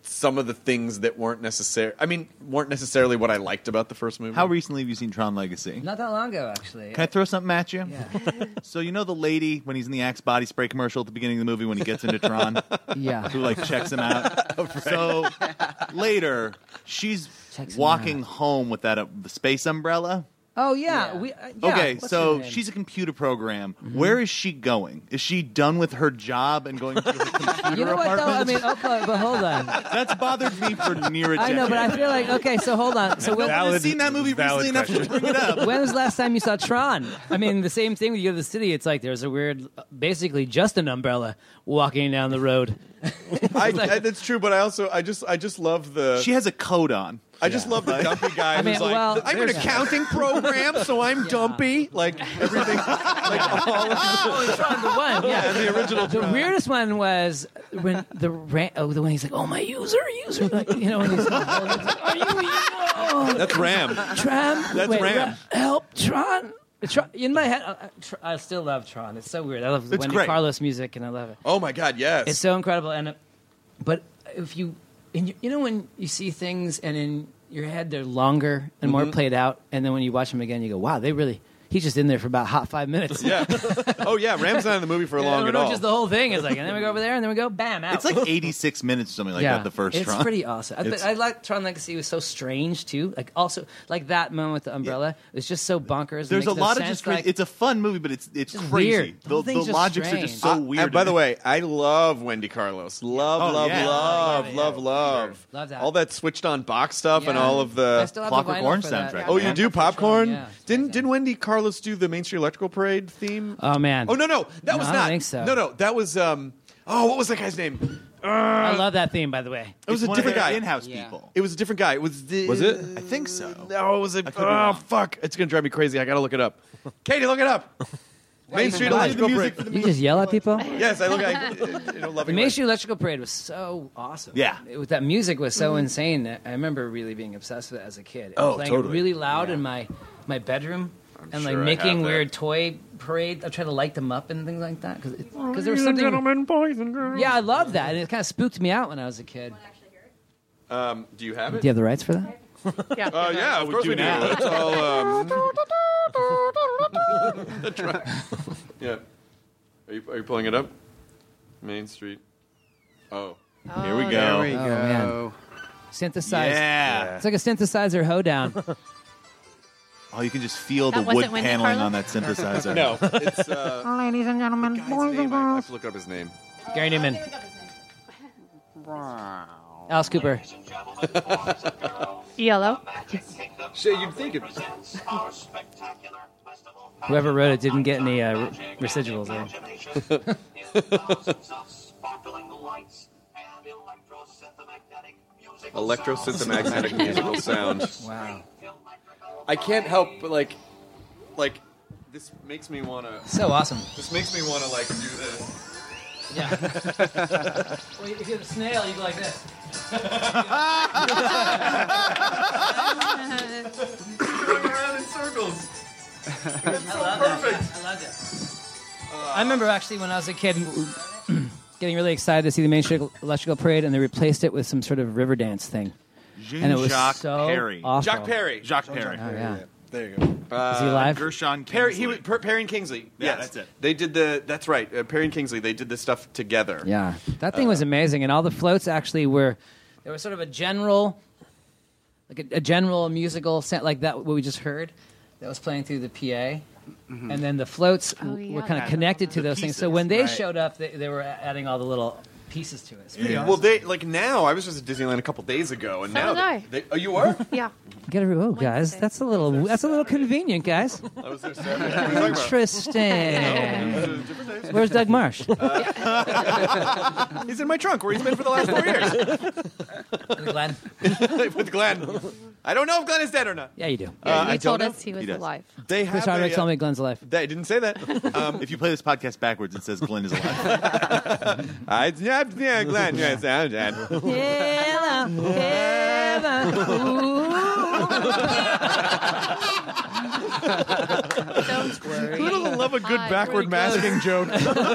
some of the things that weren't necessarily what I liked about the first movie. How recently have you seen Tron Legacy? Not that long ago, actually. Can I throw something at you? Yeah. So you know the lady when he's in the Axe body spray commercial at the beginning of the movie when he gets into Tron? Yeah. Who like checks him out. So later she's walking home with that the space umbrella. Oh yeah. Okay, What's so her name? she's a computer program. Where is she going? Is she done with her job and going to her computer You know what though? I apartment? mean, okay, but hold on. That's bothered me for near a decade. I know, but I feel like okay. So hold on. So when, I've seen that movie recently enough to bring it up. when was the last time you saw Tron? I mean, the same thing when you go to the city. It's like there's a weird, basically just an umbrella walking down the road. That's true, but I just love the. She has a coat on. I just love the dumpy guy I mean, who's like, well, I'm an accounting program, so I'm dumpy. Like everything, like all of Tron the one, yeah, the original. The weirdest one was when the one he's like, "Oh my user," like, you know, when he's like, "Are you?" Oh, That's Ram. Tron. That's Wait, Ram. Help, Tron. In my head, I still love Tron. It's so weird. I love the It's Wendy great. Carlos music, and I love it. Oh my God, yes. It's so incredible. And but if you know when you see things and in your head they're longer and more played out, and then when you watch them again, you go, "Wow, he's just in there for about hot 5 minutes." Yeah. Oh yeah, Ram's not in the movie for long at all. Just the whole thing is like, and then we go over there, and then we go, bam, out. It's like 86 minutes or something like that, the first it's Tron. pretty awesome. I like Tron Legacy. It was so strange too. Like also like that moment with the umbrella. It's just so bonkers. There's It a makes no lot of sense, just crazy. like, It's a fun movie, but it's just crazy. weird. The The whole thing's just logics are just so strange. weird. And by the way, I love Wendy Carlos. Love that. all that switched on box stuff and Yeah. all of I the. still have Clockwork the vinyl Orange for that. soundtrack. Oh, you do popcorn? Yeah. Didn't Wendy Carlos do the Main Street Electrical Parade theme? Oh man. Oh no, that was I not. don't think so. No, that was. What was that guy's name? I love that theme, by the way. It was It's a one of different their guy. in-house Yeah. people. It was a different guy. Was it? I think so. No, it was a. could be wrong. Fuck! It's gonna drive me crazy. I gotta look it up. Katie, look it up. Main Street Why? Electrical Parade. You just yell at people? Yes, I look. The Loving Main way. Street Electrical Parade was so awesome. Yeah. That music was so insane. I remember really being obsessed with it as a kid. Oh, Playing totally. it really loud in my bedroom. And like sure I making have that. weird toy parade. I try to light them up and things like that because there was something. Gentlemen, boys and girls. Yeah, I love that, and it kind of spooked me out when I was a kid. Do you have it? Do you have the rights for that? Yeah. Yeah, of course we do. now. It's all. That's right. Yeah. Are you pulling it up? Main Street. Oh. Here we go. There we Oh, go. man. Synthesized. Yeah. It's like a synthesizer hoedown. Oh, you can just feel That the wood wasn't Wendy paneling Carlos? on that synthesizer. No, it's. Ladies and gentlemen, boys and I have girls. to look up his name. Gary Newman. Alice Cooper. Yellow. Shit, you'd think it. Whoever wrote it didn't get any residuals there. Electro-synthomagnetic musical sound. Wow. I can't help but like this makes me wanna. So awesome. This makes me wanna like do this. Yeah. Well, if you're a snail, you go like this. Going around in circles. It's so perfect. I loved it. I remember actually when I was a kid getting really excited to see the Main Street Electrical Parade, and they replaced it with some sort of river dance thing. And it was Jacques so Perry. awful. Jacques Perry. Jacques Perry. Oh, yeah. There you go. Is he alive? Gershon Perry, Kingsley. Perry and Kingsley. Yeah, Yes. that's it. They did the. That's right. Perry and Kingsley. They did this stuff together. Yeah. That thing was amazing. And all the floats actually were, there was sort of a general, like a general musical set like that, what we just heard, that was playing through the PA. And then the floats were kind of connected to those things. So when they showed up, they were adding all the little pieces to it. It's pretty Well, they like now. I was just at Disneyland a couple days ago, and So now was I. oh, you were? Yeah. Oh, guys, that's a little convenient, guys. I was there Saturday. What are you talking about? Interesting. Where's Doug Marsh? He's in my trunk where he's been for the last 4 years. Glenn? With Glenn. I don't know if Glenn is dead or not. Yeah, you do. You I told don't us he was He does. alive. They Chris have Hardwick a, told me Glenn's alive. They didn't say that. If you play this podcast backwards, it says Glenn is alive. Yeah, Glenn. Yes, I'm dead. Don't worry. Who doesn't love a good backward masking joke?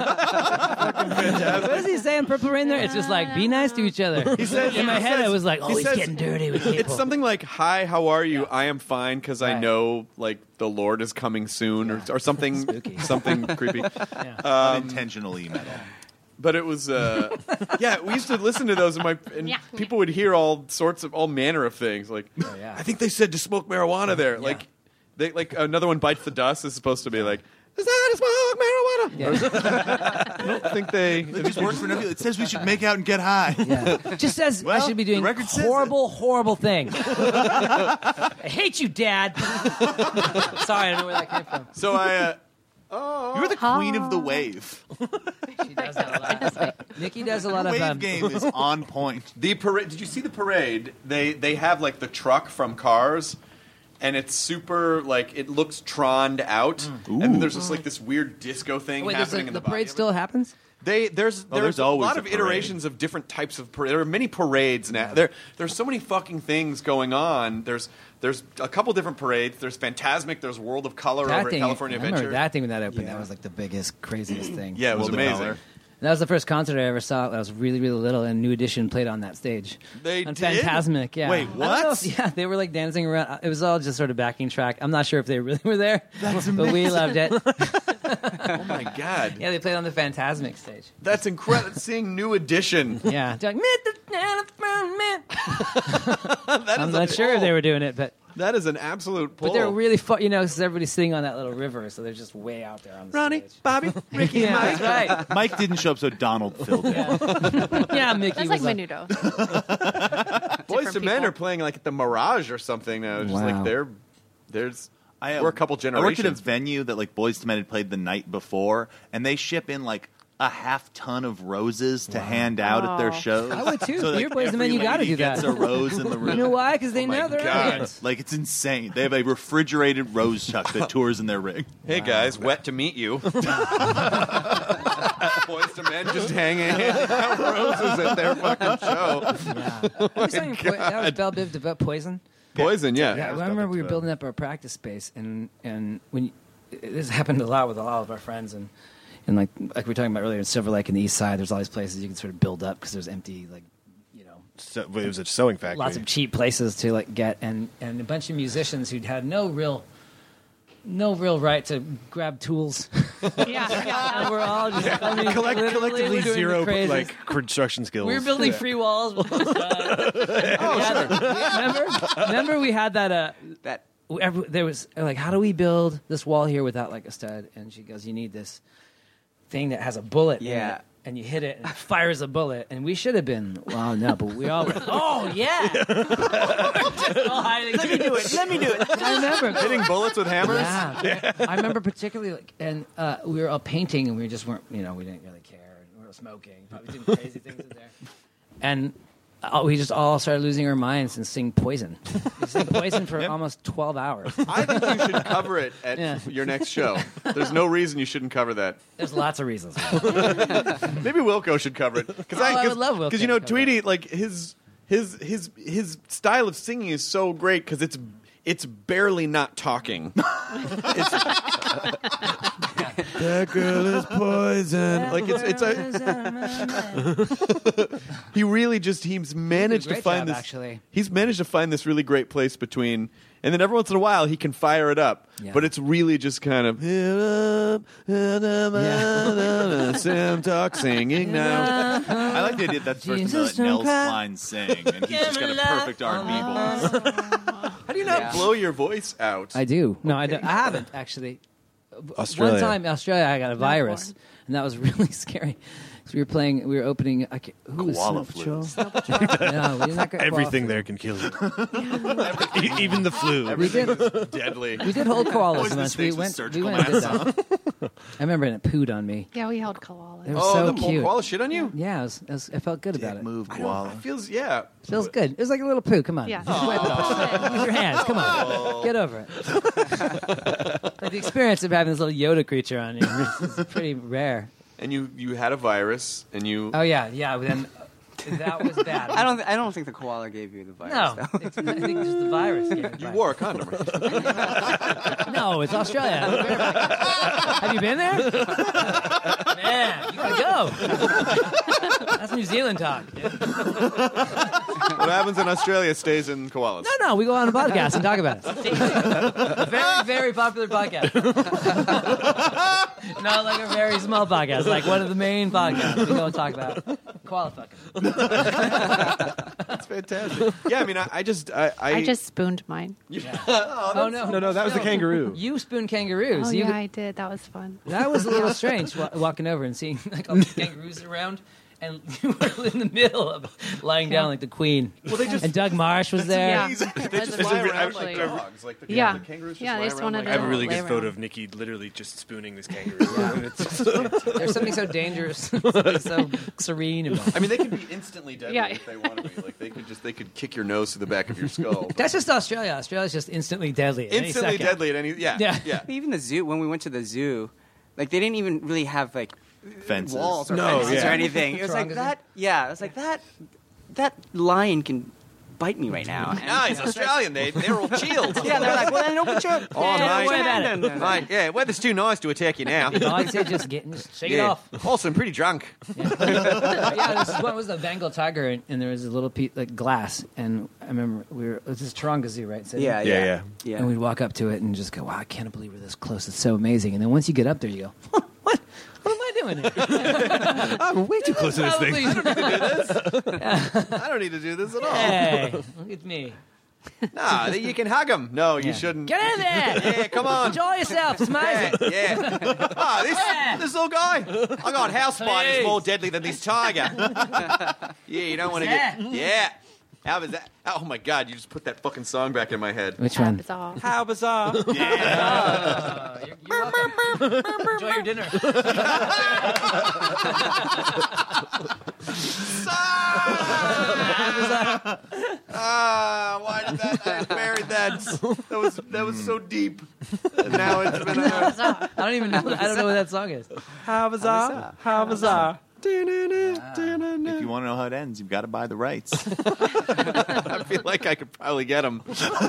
What is he saying, Purple Rain there? It's just like, be nice to each other. He says, in my head, I was like, oh, he's getting dirty with people. It's something like, "Hi, how are you? I am fine because I know like the Lord is coming soon," or something, something creepy. Unintentionally metal. But it was, we used to listen to those, and people would hear all manner of things. Like, I think they said to smoke marijuana there. Like, another one, Bites the Dust, is supposed to be like, is that to smoke marijuana? Yeah. I don't think it just works for Nebula. It says we should make out and get high. Yeah. It just says I should be doing horrible things. I hate you, Dad. Sorry, I don't know where that came from. So you're the queen of the wave. She does that a lot. Nikki does a lot the of. Wave game is on point. The parade. Did you see the parade? They have like the truck from Cars, and it's super like it looks Tron'd out, and then there's just like this weird disco thing happening in the parade still happens. There's always a lot a of parade. iterations of different types of parade. There are many parades now. There's so many fucking things going on. There's a couple different parades. There's Phantasmic. There's World of Color over at California I Adventure. remember that thing when that opened. That was like the biggest, craziest thing. Yeah, it was World of amazing. Color. And that was the first concert I ever saw when I was really, really little, and New Edition played on that stage. They on did? Phantasmic, yeah. Wait, I don't know what? if- they were like dancing around. It was all just sort of backing track. I'm not sure if they really were there, That's but we loved it. Oh my god. Yeah, they played on the Phantasmic stage. That's incredible. Seeing New Edition. Yeah. They're like, I'm not sure if they were doing it, but That is an absolute pull. but they're really fun, because everybody's sitting on that little river, so they're just way out there on the Ronnie, stage. Bobby, Ricky, Yeah, Mike. that's right. Mike didn't show up, so Donald filled in. Yeah, Mickey That's was like like, Menudo. Boyz II Men people. are playing like at the Mirage or something now. It's just Wow. like there's We're a couple I generations. worked at a venue that like Boyz II Men had played the night before, and they ship in like a half ton of roses to hand out at their Oh. shows. I would too. So, like, You're Boyz II Men, every you gotta lady do that. gets a rose in the room. you know why? Because they Oh my know they're God. aliens. Like, it's insane. They have a refrigerated rose chuck that tours in their rig. Hey guys, wet to meet you. Boyz II Men just hanging out roses at their fucking show. That was Belle Biv DeVoe Poison. Poison, yeah. Yeah, I remember we were building up our practice space, and when this happened a lot with a lot of our friends, and like we were talking about earlier in Silver Lake and the East Side, there's all these places you can sort of build up because there's empty So, it was a sewing factory. lots of cheap places to like get, and a bunch of musicians who'd had no real right to grab tools. Yeah. And we're all just literally collectively we're doing zero the craziest. like construction skills. We were building free walls. Remember we had that. There was like, how do we build this wall here without like a stud? And she goes, you need this thing that has a bullet in it, and you hit it and it fires a bullet. And we should have been, well, no, but we all went, oh yeah. Just all hiding. Let me do it. I remember Hitting bullets with hammers? yeah. I remember particularly, and we were all painting, and we just weren't, we didn't really care. We were smoking, probably doing crazy things in there, and we just all started losing our minds and sing Poison. We sang Poison for almost 12 hours. I think you should cover it at your next show. There's no reason you shouldn't cover that. There's lots of reasons. Maybe Wilco should cover it. I would love Wilco Because to cover Tweety, like his style of singing is so great because it's barely not talking. That girl is poison. Like he really just he's managed to find this. Actually, He's managed to find this really great place between, and then every once in a while he can fire it up, but it's really just kind of Sam talk singing now. I like the idea that's the first time that Nels Klein sing, and he's just got a perfect R&B voice. How do you not blow your voice out? I do. No, I don't. I haven't actually. Australia. One time in Australia, I got a virus, and that was really scary. So we were opening. Who was Koala Snow flu. Patrol? No, we did not get koala Everything flu. there can kill you. Even the flu. We did. Deadly. We did hold koalas Poisonous once. We things with went. We surgical went and did that. I remember, and it pooed on me. Yeah, we held koalas. They were so the cute. koala shit on you? Yeah, I felt good about it. Move, It koala. feels Feels good. It was like a little poo. Come on. Yeah. Just wipe it off. Use your hands. Come on. Get over it. Like the experience of having this little Yoda creature on you is pretty rare. And you had a virus, and you Oh yeah. Then That was bad. I don't think the koala gave you the virus. No, though. I think just the virus. Gave it You virus. wore a condom, right? No, it's Australia. Have you been there? Man, you gotta go. That's New Zealand talk. Dude. What happens in Australia stays in koalas. No, we go on a podcast and talk about it. Very, very popular podcast. Not like a very small podcast, like one of the main podcasts. We go and talk about koala fucking. That's fantastic. Yeah, I mean, I just spooned mine. Oh no, No, that was the kangaroo. You spoon kangaroos. Oh, You- yeah, I did. That was fun. That was a little strange, walking over and seeing like all these kangaroos around, and you were in the middle of lying down like the queen. Well, they just and Doug Marsh was there. Yeah. they just fly around like dogs. Like the kangaroos just Yeah, fly they just around wanted like I have a to really lay good photo around. of Nikki literally just spooning this kangaroo. There's something so dangerous, something so serene about it. I mean, they can be instantly deadly Yeah. if they want to be. Like they could kick your nose to the back of your skull. That's just Australia. Australia's just instantly deadly. At any Instantly second. deadly at any. Yeah. Even the zoo. When we went to the zoo, like they didn't even really have like Fences. walls or No, fences yeah. or anything. It was like Strong as that. Yeah, it was like that. That lion can bite me right now. And No, he's Australian. They're all chilled. yeah, they're like, well, then open your. Oh, Yeah, mate. worry about it. Mate, yeah, weather's too nice to attack you now. No, I'd say just shake it off. Also, I'm pretty drunk. Yeah, this is what was the Bengal tiger, and there was a little piece like glass, and I remember this is Taronga Zoo, right? So Yeah. And we'd walk up to it and just go, "Wow, I can't believe we're this close. It's so amazing." And then once you get up there, you go, "What? What am I doing here?" I'm way too close to this thing. I don't need to do this at all. Hey, look at me. Nah, you can hug him. No, you shouldn't. Get in there. Yeah, come on. Enjoy yourself. It's amazing. Yeah. Oh, this little guy. I got house spiders Please. more deadly than this tiger. Yeah, you don't want to get. Yeah. How was that? Oh my God! You just put that fucking song back in my head. Which one? Bizarre. How bizarre! Yeah. You're welcome. Enjoy your dinner. Why did that? I buried that. That was so deep. And now it's been. I don't even know. I don't know what that song is. How bizarre! How bizarre! If you want to know how it ends, you've got to buy the rights. I feel like I could probably get them.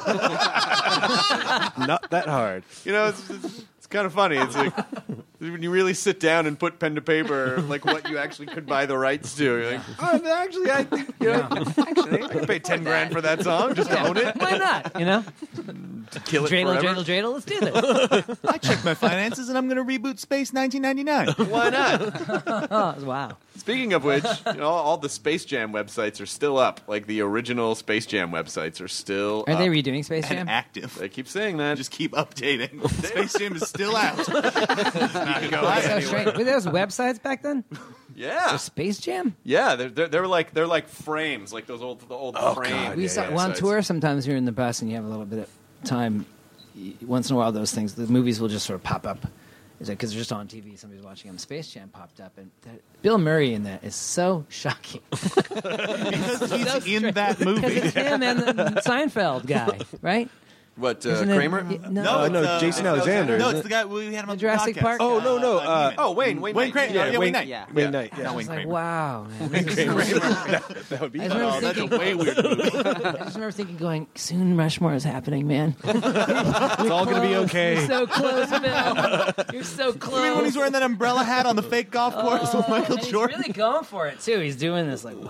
Not that hard. You know, it's kind of funny. It's like when you really sit down and put pen to paper, like what you actually could buy the rights to. You're like, oh, actually, I could pay $10,000 for that song just to own it. Why not? You know? To kill it Dreidel, forever. dreidel, dreidel. Let's do this. I checked my finances and I'm going to reboot Space 1999. Why not? Oh, wow. Speaking of which, all the Space Jam websites are still up. Like the original Space Jam websites are still Are up. they redoing Space Jam? And active. They keep saying that. Just keep updating. Space Jam is still out. Not going That's so anywhere. strange. Were those websites back then? Yeah. For Space Jam? Yeah, they're like frames, like those old frames. We saw on tour sometimes you're in the bus and you have a little bit of time. Once in a while, those things, the movies will just sort of pop up. Because they're just on TV, somebody's watching them. Space Jam popped up, and Bill Murray in that is so shocking. Because he's in that movie. Because it's him and the Seinfeld guy, right? What, Isn't it- Kramer? No, no, Jason Alexander. No, isn't it's it? the guy we had him on Jurassic the podcast. Park. Oh, no. Wayne Wayne Kramer. Yeah, Wayne Knight. Yeah. Wayne Knight. Not Yeah. Wayne It's like, Kramer. wow. Man, this is so- That would be I just fun. remember Oh, that's a thinking, way weird movie. I just remember thinking, going, soon Rushmore is happening, man. It's all going to be okay. You're so close, Bill. You're so close. You mean when he's wearing that umbrella hat on the fake golf course with Michael And Jordan? He's really going for it, too. He's doing this like, wow.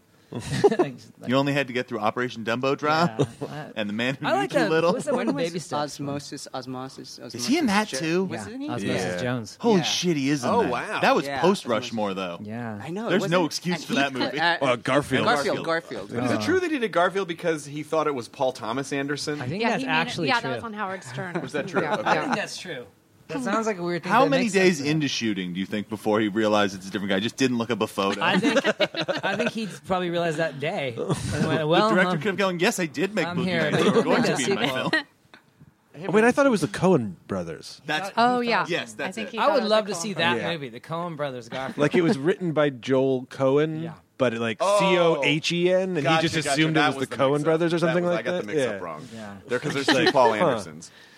You only had to get through Operation Dumbo Drop Yeah. and The Man Who I Knew like Too that. Little. What's that one, When Baby was Steps? Osmosis. Is he in that too? Was Yeah. it in Osmosis Yeah. Jones. Holy Yeah. shit, he is in Oh, that. wow. That was Yeah. post Rushmore, though. Yeah. I know. There's it no wasn't- excuse and for that movie. Garfield. Garfield. Is it true that he did Garfield because he thought it was Paul Thomas Anderson? I think Yeah, that's he made it- actually yeah, true. that was on Howard Stern. Was that true? Yeah. Okay. I think that's true. That sounds like a weird thing. How but it many makes days sense. into shooting do you think before he realized it's a different guy? Just didn't look up a photo. I think he probably realized that day. And went, well, the director kept going, yes, I did make I'm Boogie here. Nights. They were going to That's be in my sequel. film. Wait, I thought it was the Coen brothers. That's Oh, yeah. Yes, I that's think it. he I thought would it was love a to Coen see Brothers. that movie, the Coen Brothers Garfield. Like it was written by Joel Coen, Yeah. but like Oh. Cohen, and Gotcha, he just gotcha. assumed That it was the the Coen mix-up. brothers or something I like got that. the mix-up wrong. Yeah. Because there's two Paul Andersons.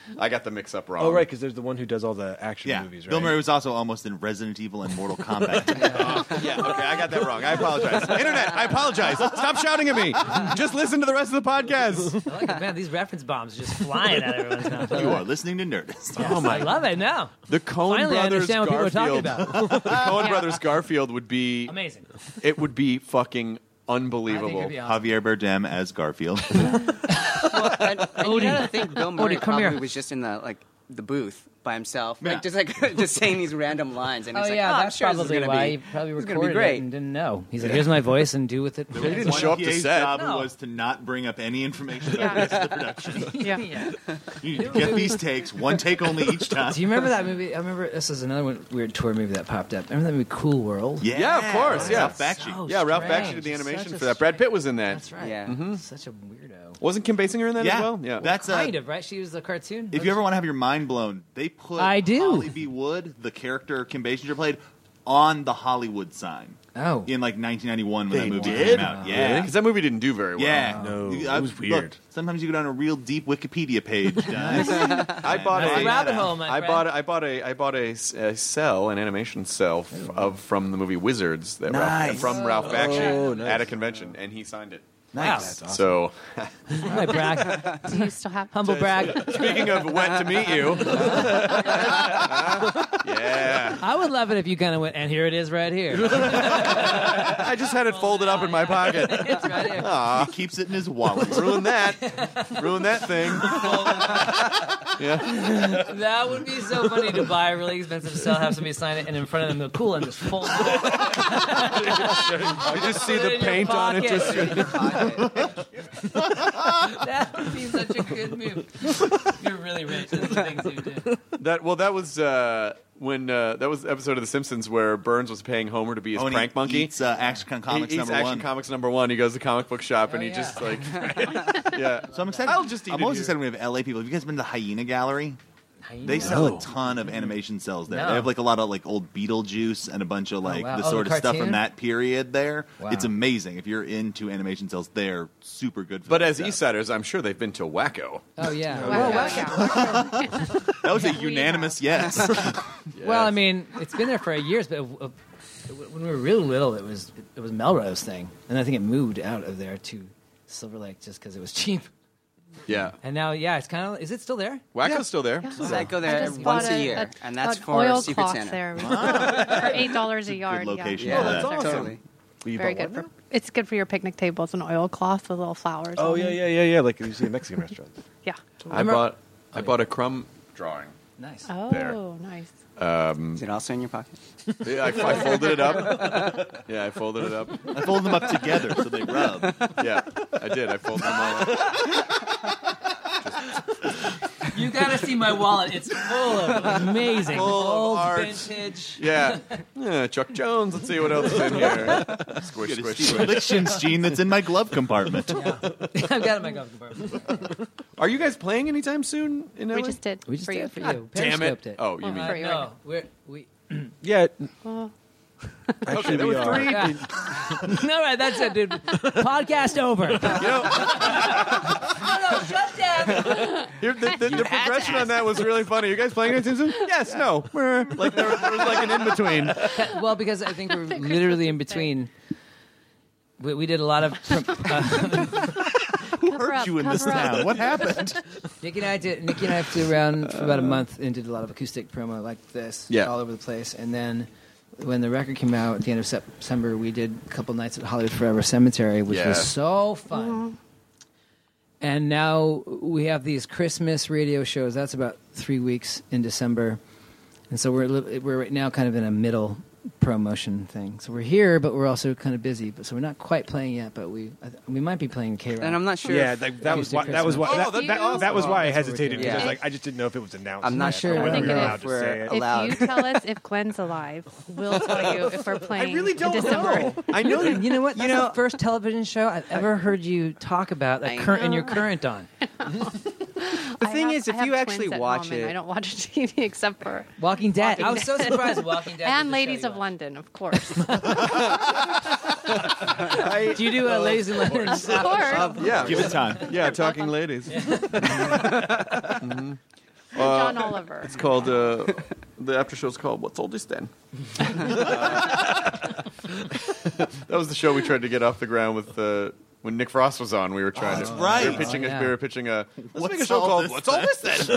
I got the mix-up wrong. Oh, right, because there's the one who does all the action movies, right? Bill Murray was also almost in Resident Evil and Mortal Kombat. Yeah, okay, I got that wrong. I apologize. Internet, I apologize. Stop shouting at me. Just listen to the rest of the podcast. I like it, man. These reference bombs are just flying at everyone's mouth. You are listening to Nerdist. Yes, I love it now. The Coen Finally, I Brothers understand what people are Garfield. talking about. The Coen Brothers Garfield would be amazing. It would be fucking unbelievable. I think it'd be awesome. Javier Bardem as Garfield. Well, and you gotta think Bill Murray come here. probably was just in the booth by himself, Yeah. just saying these random lines. And Oh he's like, yeah, I'm that's sure this is probably gonna why be, he probably this is gonna recorded be great. it and didn't know. He's like, "Here's my voice, and do with it." He didn't show up to PA's set. job No. was to not bring up any information about the rest of the production. Yeah. You need to get these takes, one take only each time. Do you remember that movie? I remember this is another weird tour movie that popped up. Remember that movie, Cool World? Yeah, of course. Yeah, Ralph Bakshi. So yeah, Ralph Bakshi strange. did the animation Such a for that. Brad Pitt was in that. That's right. Yeah. Such a weirdo. Wasn't Kim Basinger in that as well? Yeah. That's Kind of, right? She was the cartoon. If you ever want to have your mind blown, they put I do. Holly B. Wood, the character Kim Basinger played, on the Hollywood sign Oh. in like 1991 when They that movie did? came out. Yeah. Because that movie didn't do very well. Yeah. No, You- it was weird. Look, sometimes you go down a real deep Wikipedia page, guys. I bought That's a a rabbit hole, my I friend. bought a cell, an animation cell from the movie Wizards that Nice. Ralph Bakshi Oh, nice. at a convention, and he signed it. Nice. So, I brag. Do you still have Humble brag. speaking of wet to meet you, yeah, I would love it if you kind of went, and here it is right here. I just had it folded up in my pocket. It's right here. He keeps it in his wallet. Ruin that thing. Yeah, That would be so funny to buy a really expensive cell, have somebody sign it, and in front of them go cool and just fold it up. you just see Put it the in your paint on it. pocket. Just That would be such a good move. You're really rich. That's the things you do. that was when that was the episode of The Simpsons where Burns was paying Homer to be his Oh, and prank he monkey. eats Action Comics he eats number Action one. Comics #1. He goes to the comic book shop and Oh, he yeah. just like, yeah. So I'm excited. I'll just eat I'm it always here. excited when we have LA people. Have you guys been to the Hyena Gallery? They sell a ton of animation cells there. No. They have like a lot of like old Beetlejuice and a bunch of like wow. the Oh, sort the of stuff cartoon? from that period there. Wow. It's amazing. If you're into animation cells, they're super good for But that as stuff. East Siders, I'm sure they've been to Wacko. Oh, yeah. That was a unanimous yes. Well, I mean, it's been there for years, but when we were real little, it was Melrose thing, and I think it moved out of there to Silver Lake just because it was cheap. Yeah. And now, yeah, it's kind of. Is it still there? Wacko's still there. So I go I there just once bought a year, and that's an for oil Secret cloth Santa. there for $8 a yard. Good location Yeah, for that's that. awesome. Totally. Very good. It's good for your picnic table. It's an oil cloth with little flowers. Oh on yeah, it. yeah, like you see in Mexican restaurants. Yeah. I bought a crumb drawing. Nice. Oh, There. nice. Is it also in your pocket? Yeah, I folded it up. Yeah, I folded it up. I fold them up together so they rub. Yeah, I did. I folded them all up. You gotta see my wallet. It's full of amazing Full of old art. vintage. Yeah. Chuck Jones. Let's see what else is in here. Squish, Got a squish, Steve squish. Lichtens gene that's in my glove compartment. I've got it in my glove compartment. Are you guys playing anytime soon in LA? We just did. We just for did you. it for God you. damn it. Periscoped it. Oh, you mean for you. No, we. Yeah, Well, actually there we were are. three. No, right, that's it, dude. Podcast over. You know, No, shut down. the progression on that was really funny. You guys playing anytime soon? Yes, no. Like there was like an in between. Well, because I think we're literally in between. We did a lot of. Who hurt you in this town? What happened? Nikki and I flew around for about a month and did a lot of acoustic promo like this, Yeah. all over the place. And then when the record came out at the end of September, we did a couple nights at Hollywood Forever Cemetery, which Yeah. was so fun. And now we have these Christmas radio shows. That's about 3 weeks in December, and so we're right now kind of in a middle promotion thing. So we're here, but we're also kind of busy. But so we're not quite playing yet, but we might be playing K-Rock. And I'm not sure. Yeah, if- that was why. That was why. Christmas. That was why I That's what we're hesitated doing. because Yeah. I just didn't know if it was announced. I'm not yet, sure or whether whether we were if allowed to we're say it. allowed. if you tell us if Gwen's alive, we'll tell you if we're playing. I really don't in December. know. I know that. You know what? That's the first television show I've ever heard you talk about that I and you're know. current on. The thing is, if I have you actually twins at watch home, and it, I don't watch TV except for Walking Dead. Walking I was so Dead. surprised at Walking Dead. and was the show Ladies you of watched. London, of course. Do you do Ladies in London? Of course. Yeah. Give it time. Yeah, talking ladies. Mhm. John Oliver. It's called the after show's called What's All This Then? That was the show we tried to get off the ground with when Nick Frost was on. We were trying to. Right. We were pitching a. Let's make a show called What's All This Then?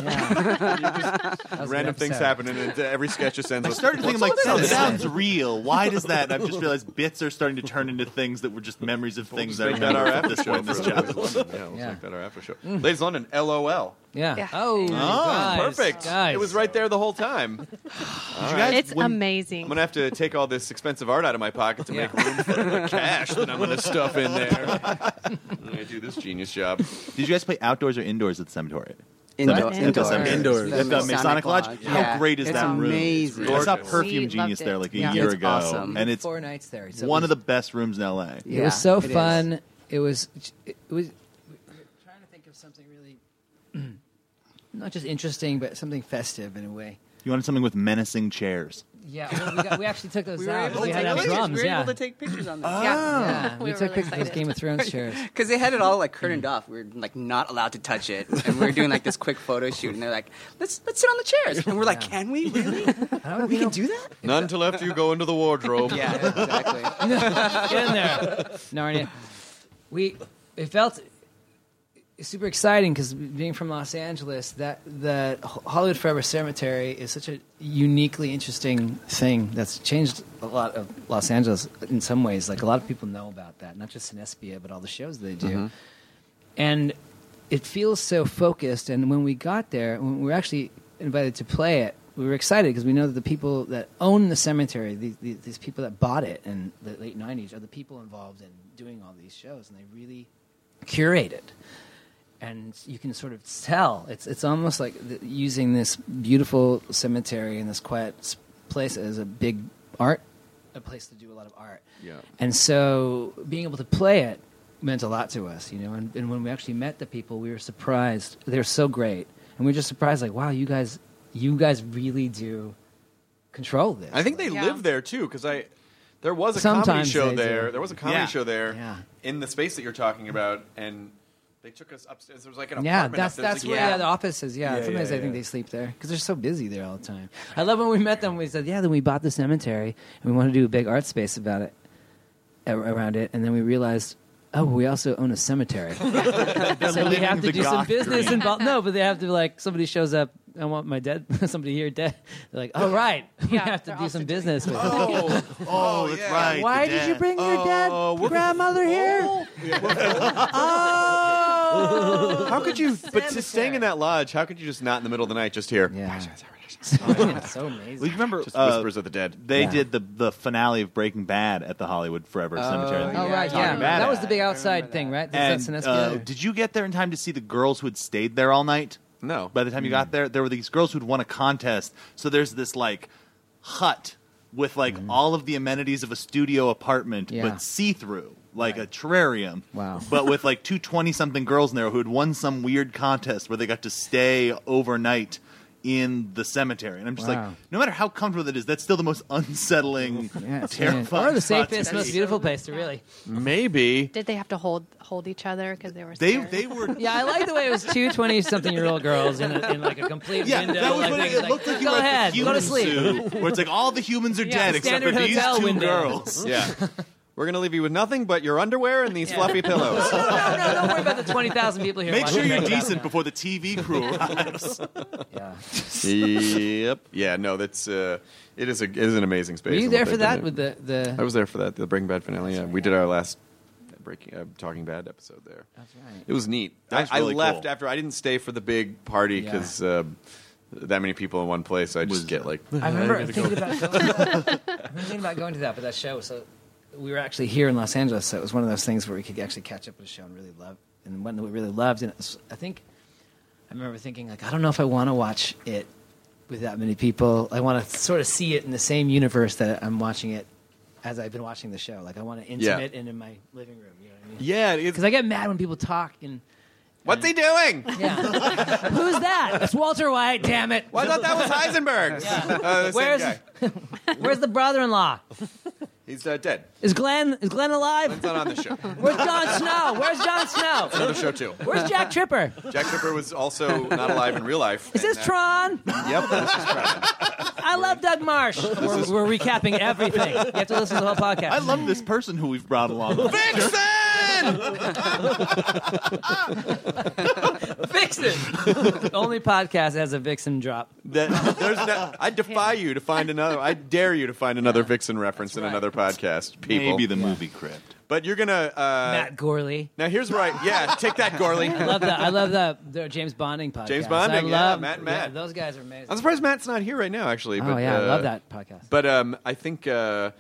Random things happen, and every sketch just ends. I with, started thinking, "What's like, all oh, this this then?" sounds real. Why does that? And I've just realized bits are starting to turn into things that were just memories of things I Make that remember our at after this show. point in this for job. Ladies London. Yeah, let's make that our after show. Ladies London, LOL. Yeah. Oh, Perfect. Guys. It was right there the whole time. It's amazing. I'm gonna have to take all this expensive art out of my pocket to make room for the cash that I'm gonna stuff in there. I'm gonna do this genius job. Did you guys play outdoors or indoors at the cemetery? Indoors. Indoors. At the Masonic Lodge? How great is It's that room? amazing. I saw Gorgeous. Perfume We Genius loved there it. like a Yeah. year It's ago. awesome. And it's 4 nights there. So one of the best rooms in LA. It was so it is. fun. It was. We were trying to think of something really, not just interesting, but something festive in a way. You wanted something with menacing chairs. Yeah, well, we actually took those We were out. able to We had take our pictures. drums. We were Yeah, able to take pictures on them. yeah. We were took really pictures of those excited. Game of Thrones chairs. Because they had it all like curtained off. We were like not allowed to touch it, and we were doing like this quick photo shoot. And they're like, "Let's sit on the chairs," and we're like, "Can we really? We can do that?" Not until after you go into the wardrobe. Yeah, exactly. Get in there, Narnia. It felt super exciting because being from Los Angeles, that Hollywood Forever Cemetery is such a uniquely interesting thing that's changed a lot of Los Angeles in some ways. Like a lot of people know about that, not just Cinespia, but all the shows they do. And it feels so focused. And when we got there, when we were actually invited to play it, we were excited because we know that the people that own the cemetery, these people that bought it in the late 90s, are the people involved in doing all these shows, and they really curate it. And you can sort of tell. It's almost like using this beautiful cemetery and this quiet place as a big a place to do a lot of art. Yeah. And so being able to play it meant a lot to us, you know. And when we actually met the people, we were surprised. They were so great, and we were just surprised, like, wow, you guys really do control this. I think they Yeah. live there too, because there was a Sometimes comedy show they there. do. There was a comedy show there Yeah. in the space that you're talking about, and they took us upstairs. There was like an Yeah, apartment. that's up there. where the office is. Yeah, sometimes I think they sleep there because they're so busy there all the time. I love when we met them. We said, "Yeah." Then we bought the cemetery and we wanted to do a big art space about it, around it, and then we realized, oh, we also own a cemetery, so we have to the do some goth business dream. involved. No, but they have to somebody shows up. I want my dead somebody here dead. They're like, oh right, we have to they're do also some doing business with it. Oh, that's right. Why the did you dad. bring your dead grandmother here? Oh, How could you? But to staying in that lodge, how could you just not in the middle of the night just hear? Yeah. So amazing. Well, you remember Just whispers of the dead. they Yeah. did the finale of Breaking Bad at the Hollywood Forever Cemetery. Oh right, Talking yeah. about That it. was the big outside thing, right? And That's Cinespia. did you get there in time to see the girls who had stayed there all night? No. By the time you got there were these girls who'd won a contest. So there's this like hut with like all of the amenities of a studio apartment, Yeah. but see-through, like a terrarium. Wow. But with like two 20-something girls in there who had won some weird contest where they got to stay overnight in the cemetery. And I'm just like, Wow. no matter how comfortable it is, that's still the most unsettling, Yeah, it's terrifying or the spot to safest, be. most beautiful place to really. Maybe. Did they have to hold each other because they were They scared? were Yeah, I like the way it was two 20-something-year-old girls in like a complete Yeah, window. that was like, what things it looked like. You go were ahead, at the go to human sleep. zoo, where it's like all the humans are dead except for standard these hotel two window. girls. Yeah. We're gonna leave you with nothing but your underwear and these fluffy pillows. No, don't worry about the 20,000 people here. Make sure watching you're right now. decent before the TV crew arrives. Yeah. Yep. Yeah. No. That's it is an amazing space. Were you and there what for they've that done with there. the? I was there for that. The Breaking Bad finale. Yeah. We did our last Talking Bad episode there. That's right. It was neat. That was I really left cool. after I didn't stay for the big party Yeah. because that many people in one place. I just get like. I remember thinking about going to that, but that show. So we were actually here in Los Angeles, so it was one of those things where we could actually catch up with the show and really love. And one that we really loved, and it was, I remember thinking like, I don't know if I want to watch it with that many people. I want to sort of see it in the same universe that I'm watching it as I've been watching the show. Like I want to intimate and in my living room. You know what I mean? Yeah. Because I get mad when people talk and. What's he doing? Yeah. Who's that? It's Walter White. Damn it. Well, I thought that was Heisenberg. Yeah. The same guy. Where's the brother-in-law? He's dead. Is Glenn alive? Glenn's not on the show. Where's Jon Snow? Where's Jon Snow? It's another show, too. Where's Jack Tripper? Jack Tripper was also not alive in real life. Is this Tron? Yep, this is Tron. I love Doug Marsh. We're recapping everything. You have to listen to the whole podcast. I love this person who we've brought along. Vixen! Vixen! Only podcast has a Vixen drop. I defy you to find another. I dare you to find another Vixen reference in another podcast. People, Maybe the movie Crypt. but you're gonna Matt Gorley. Now here's where take that, Gorley. I love the James Bonding podcast. James Bonding, Matt and Matt. Yeah, those guys are amazing. I'm surprised Matt's not here right now, actually. But, I love that podcast. But I think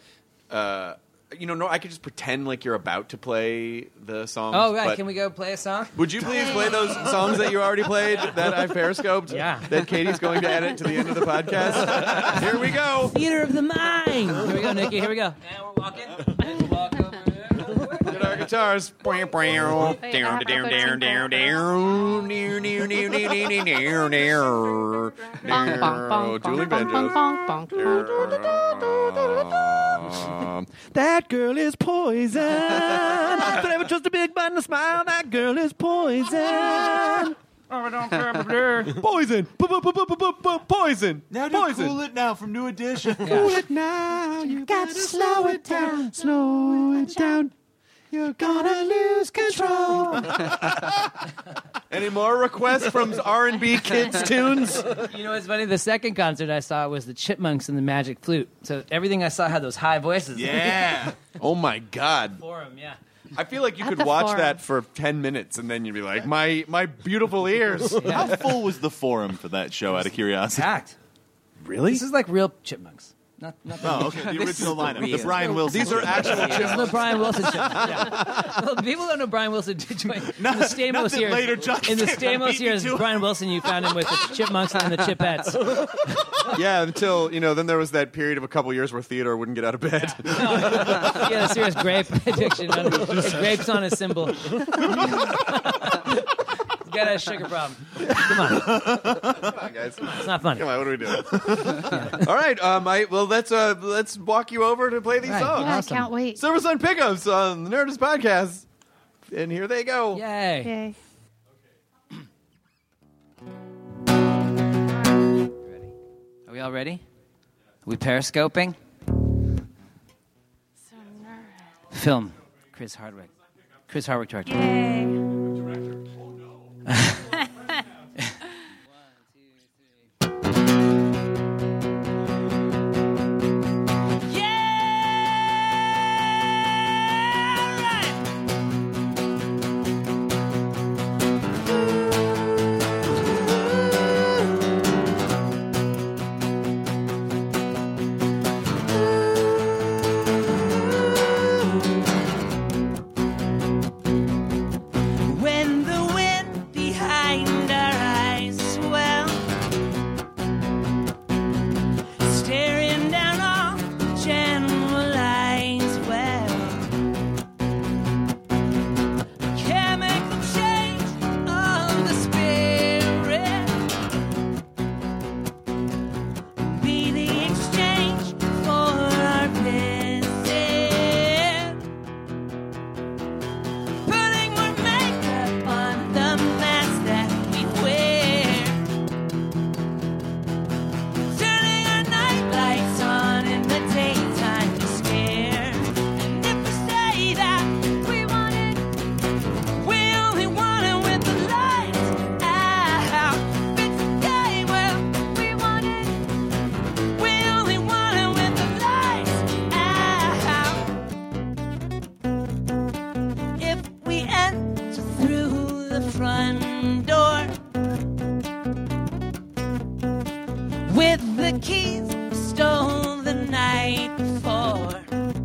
I could just pretend like you're about to play the songs. Oh, right. but Can we go play a song? would you please play those songs that you already played that I've periscoped? Yeah. That Katie's going to edit to the end of the podcast. Here we go. Theater of the mind. Here we go, Nikki. Here we go. And we're walking. And walk over there. Get our guitars. Dueling banjos. That girl is poison. Don't ever trust a big button to smile. That girl is poison. Poison. Poison. Now do Cool It Now from New Edition. Cool it now. You gotta slow it down. Slow it down. You're gonna lose control. Any more requests from R&B kids tunes? You know what's funny? The second concert I saw was the Chipmunks and the Magic Flute. So everything I saw had those high voices. Yeah. Oh my God. Forum, yeah. I feel like you At could the watch Forum. that for 10 minutes and then you'd be like, my beautiful ears. How full was the Forum for that show, out of curiosity? Packed. Really? This is like real Chipmunks. Not Oh, okay. The original lineup. The Brian Wilson. These are actual There's no Brian Wilson Chipmunks. Yeah. Well, people don't know Brian Wilson did join in the Stamos not that years. later John In the Stamos Stamos beat me years, to it. Brian Wilson, you found him with the Chipmunks and the Chipettes. Yeah, until, then there was that period of a couple years where Theodore wouldn't get out of bed. He had a serious grape addiction. Grapes on his symbol. He's got a sugar problem. Come on. Come on, guys. It's not funny. Come on, what are we doing? All right, let's walk you over to play these Right. songs. Yeah, Awesome. I can't wait. Silver Sun Pickups on the Nerdist Podcast. And here they go. Yay. Yay. Are we all ready? Are we periscoping? So nervous. Film. Chris Hardwick. Chris Hardwick director. Yay. When the wind behind our eyes swell, staring down all generalized well, chemical change of the spirit, be the exchange for our visit. Putting more makeup on the mask that we wear, turning our night lights on in the daytime to scare. And if we say that we want it, we only want it with the lights out. If it's okay, well, we want it, we only want it with the lights out. If we enter through the front door with the keys we stole the night before,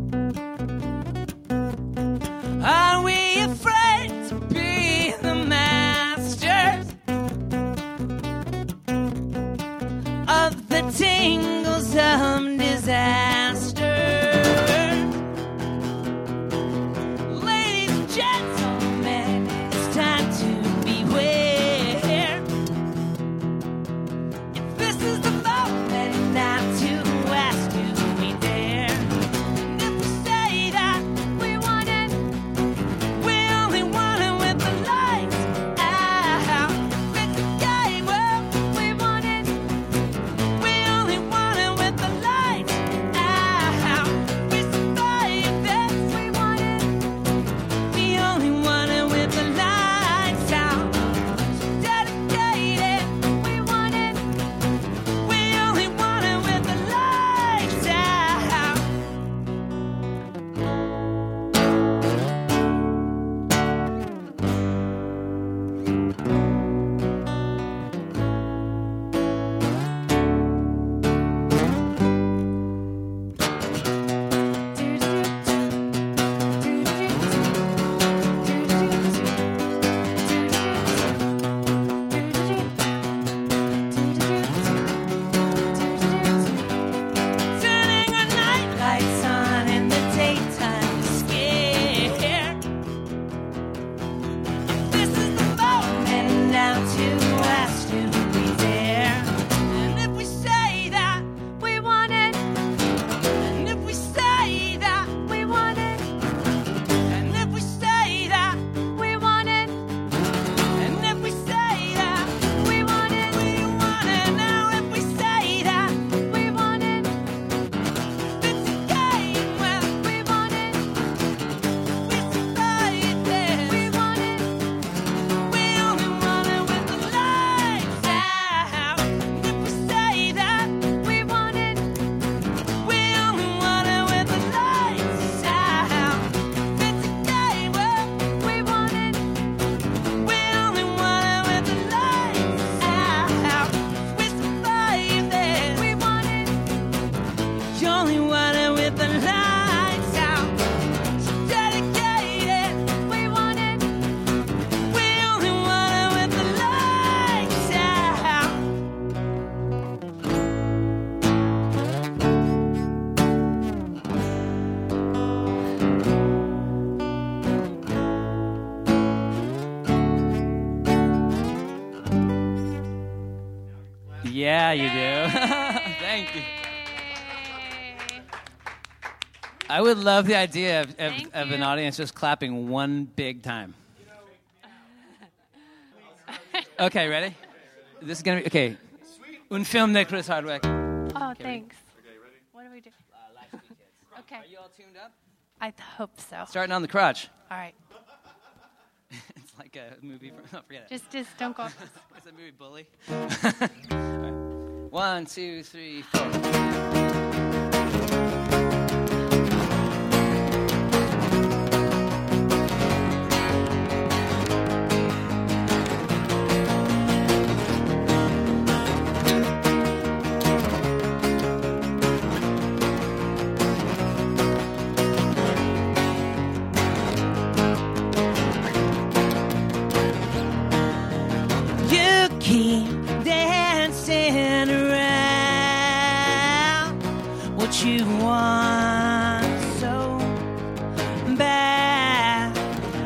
are we afraid to be the masters of the tingles of disaster? Ladies and gentlemen, it's time to beware. If this is the moment, not to ask, do we dare? And if we Yeah, you do. Thank you. I would love the idea of an audience just clapping one big time. Okay, ready? This is going to be... Okay. Un film de Chris Hardwick. Oh, thanks. Okay, ready? What do we do? Okay. Are you all tuned up? I hope so. Starting on the crotch. All right. It's like a movie. Oh, forget it. Just don't go. It's a movie, Bully. All right. 1, 2, 3, 4. You keep dancing around what you want so bad.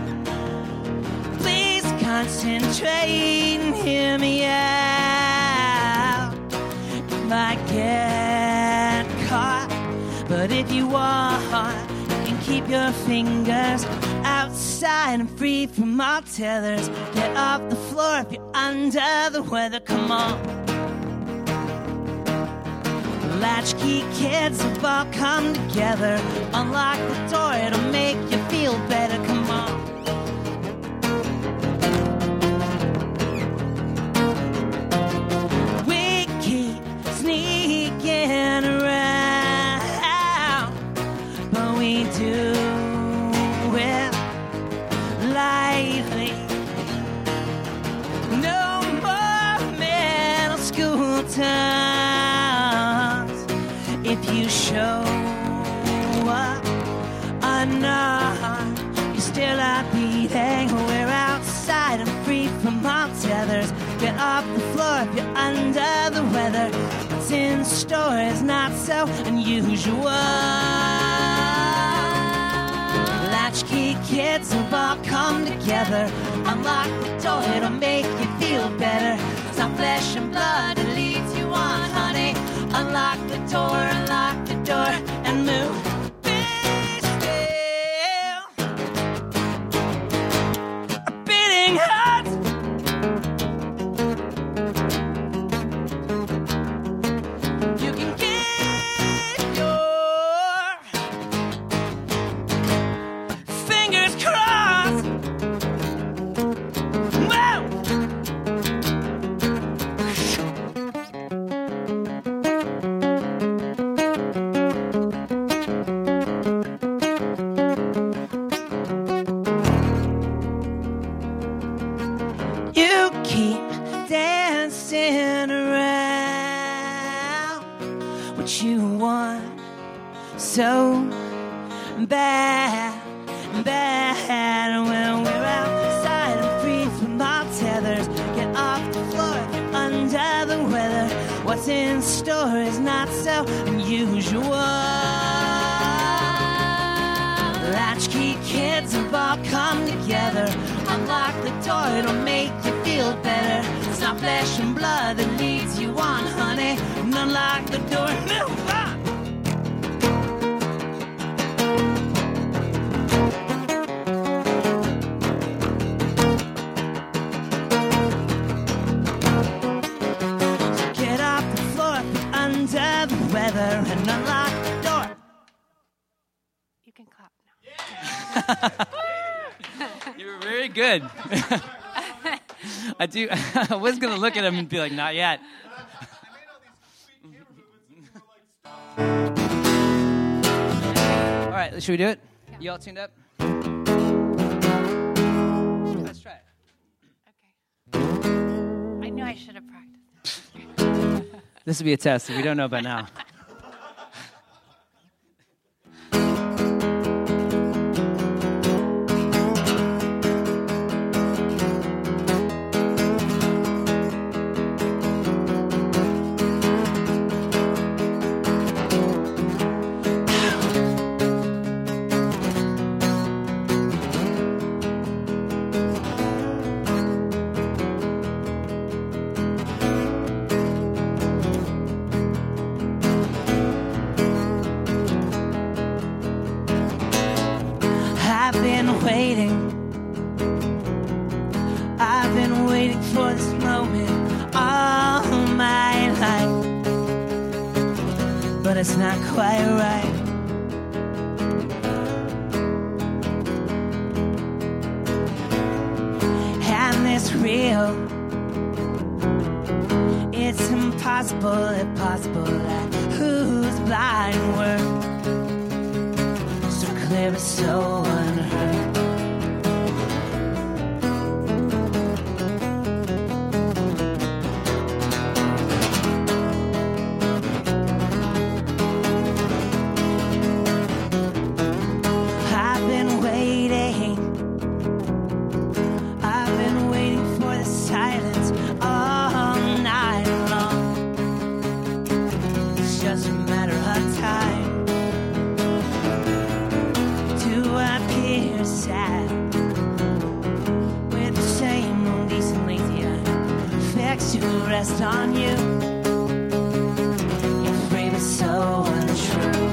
Please concentrate and hear me out. You might get caught, but if you want, you can keep your fingers outside and free from all tethers. Get off the floor if you're under the weather. Come on. Latchkey kids have all come together. Unlock the door, it'll make you feel better. Come on. We keep sneaking around, but we do it lightly. No more middle school times. If you show up unarmed, you still are beating. We're outside and free from all tethers. Get off the floor if you're under the weather. What's in store is not so unusual. Latchkey kids have all come together. Unlock the door, it'll make you feel better. It's not flesh and blood, it leads you on, honey. Unlock the door, and move. Be still. A beating heart. You can get your fingers crossed. Whoa! You keep dancing around what you want so bad. When we're outside and free from all tethers, get off the floor if you're under the weather. What's in store is not so unusual. Latchkey kids have all come together. Unlock the door, it'll make you feel better. It's not flesh and blood that leads you on, honey. And unlock the door, move on. Get off the floor if you're under the weather and unlock the door. You can clap now. You were very good. I was going to look at him and be like, not yet. All right, should we do it? Yeah. You all tuned up? Let's try it. I knew I should have practiced. This will be a test if we don't know by now. waiting. I've been waiting for this moment all my life, but it's not quite right. And it's real. It's impossible, impossible. Like whose blind word so clear but so unheard. I've been waiting. I've been waiting for the silence all night long. It's just a matter of time to appear sad with the same old decent lazy effects to rest on you. You're free but so untrue.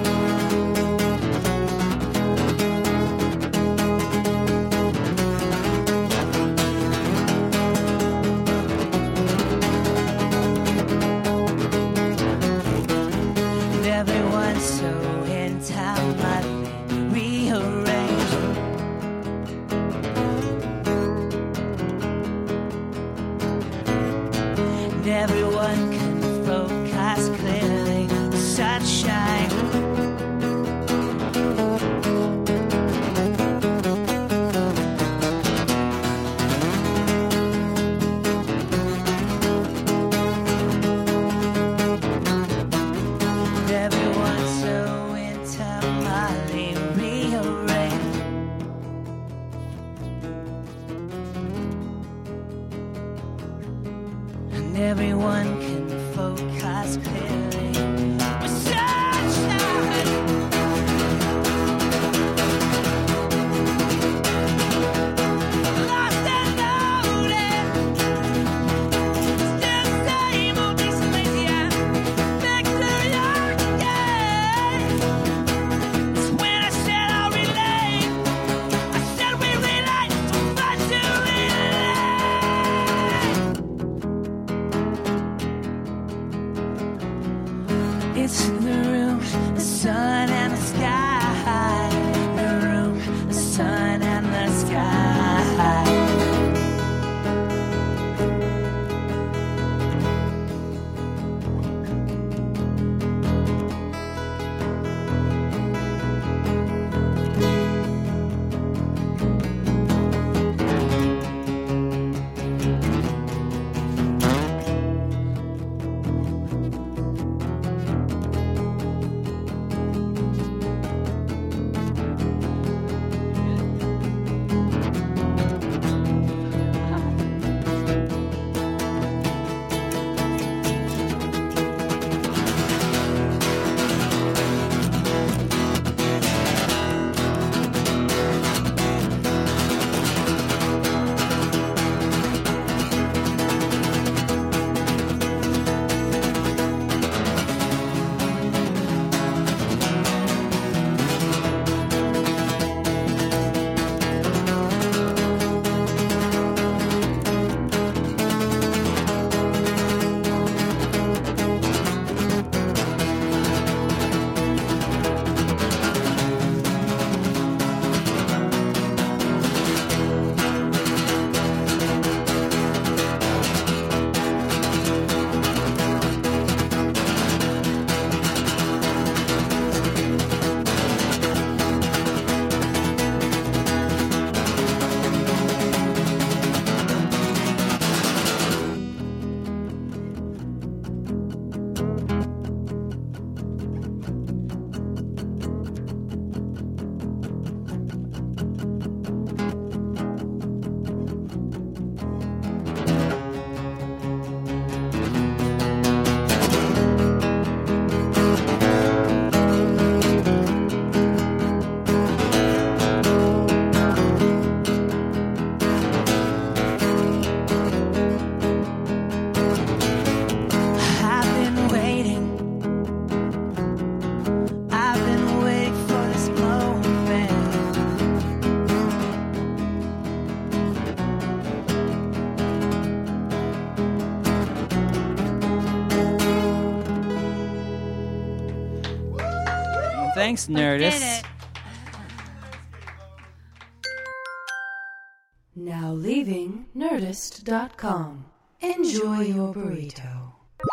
Everyone's so entirely rearranged. And everyone can focus clearly. Sunshine. Everyone's so entirely rearranged. And everyone can focus clearly. With sunshine. Lost and loaded. Still the same old decent lazy victory. It's when I said I'll relate. I said we relate, but to relate. It's the room, the sun and the sky. The room, the sun and the sky. Thanks, Nerdist. Now leaving Nerdist.com. Enjoy your burrito.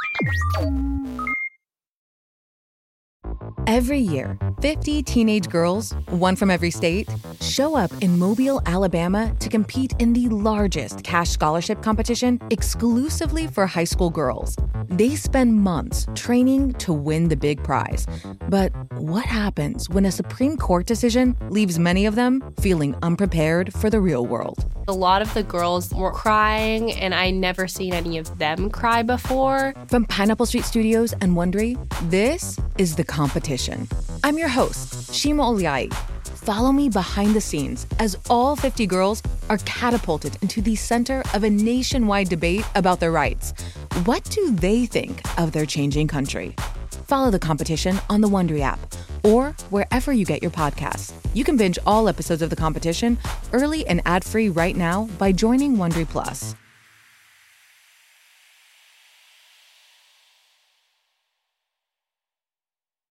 Every year, 50 teenage girls, one from every state, show up in Mobile, Alabama to compete in the largest cash scholarship competition exclusively for high school girls. They spend months training to win the big prize. But what happens when a Supreme Court decision leaves many of them feeling unprepared for the real world? A lot of the girls were crying, and I never seen any of them cry before. From Pineapple Street Studios and Wondery, this is The Competition. I'm your host, Shima Oliai. Follow me behind the scenes as all 50 girls are catapulted into the center of a nationwide debate about their rights. What do they think of their changing country? Follow The Competition on the Wondery app or wherever you get your podcasts. You can binge all episodes of The Competition early and ad-free right now by joining Wondery Plus.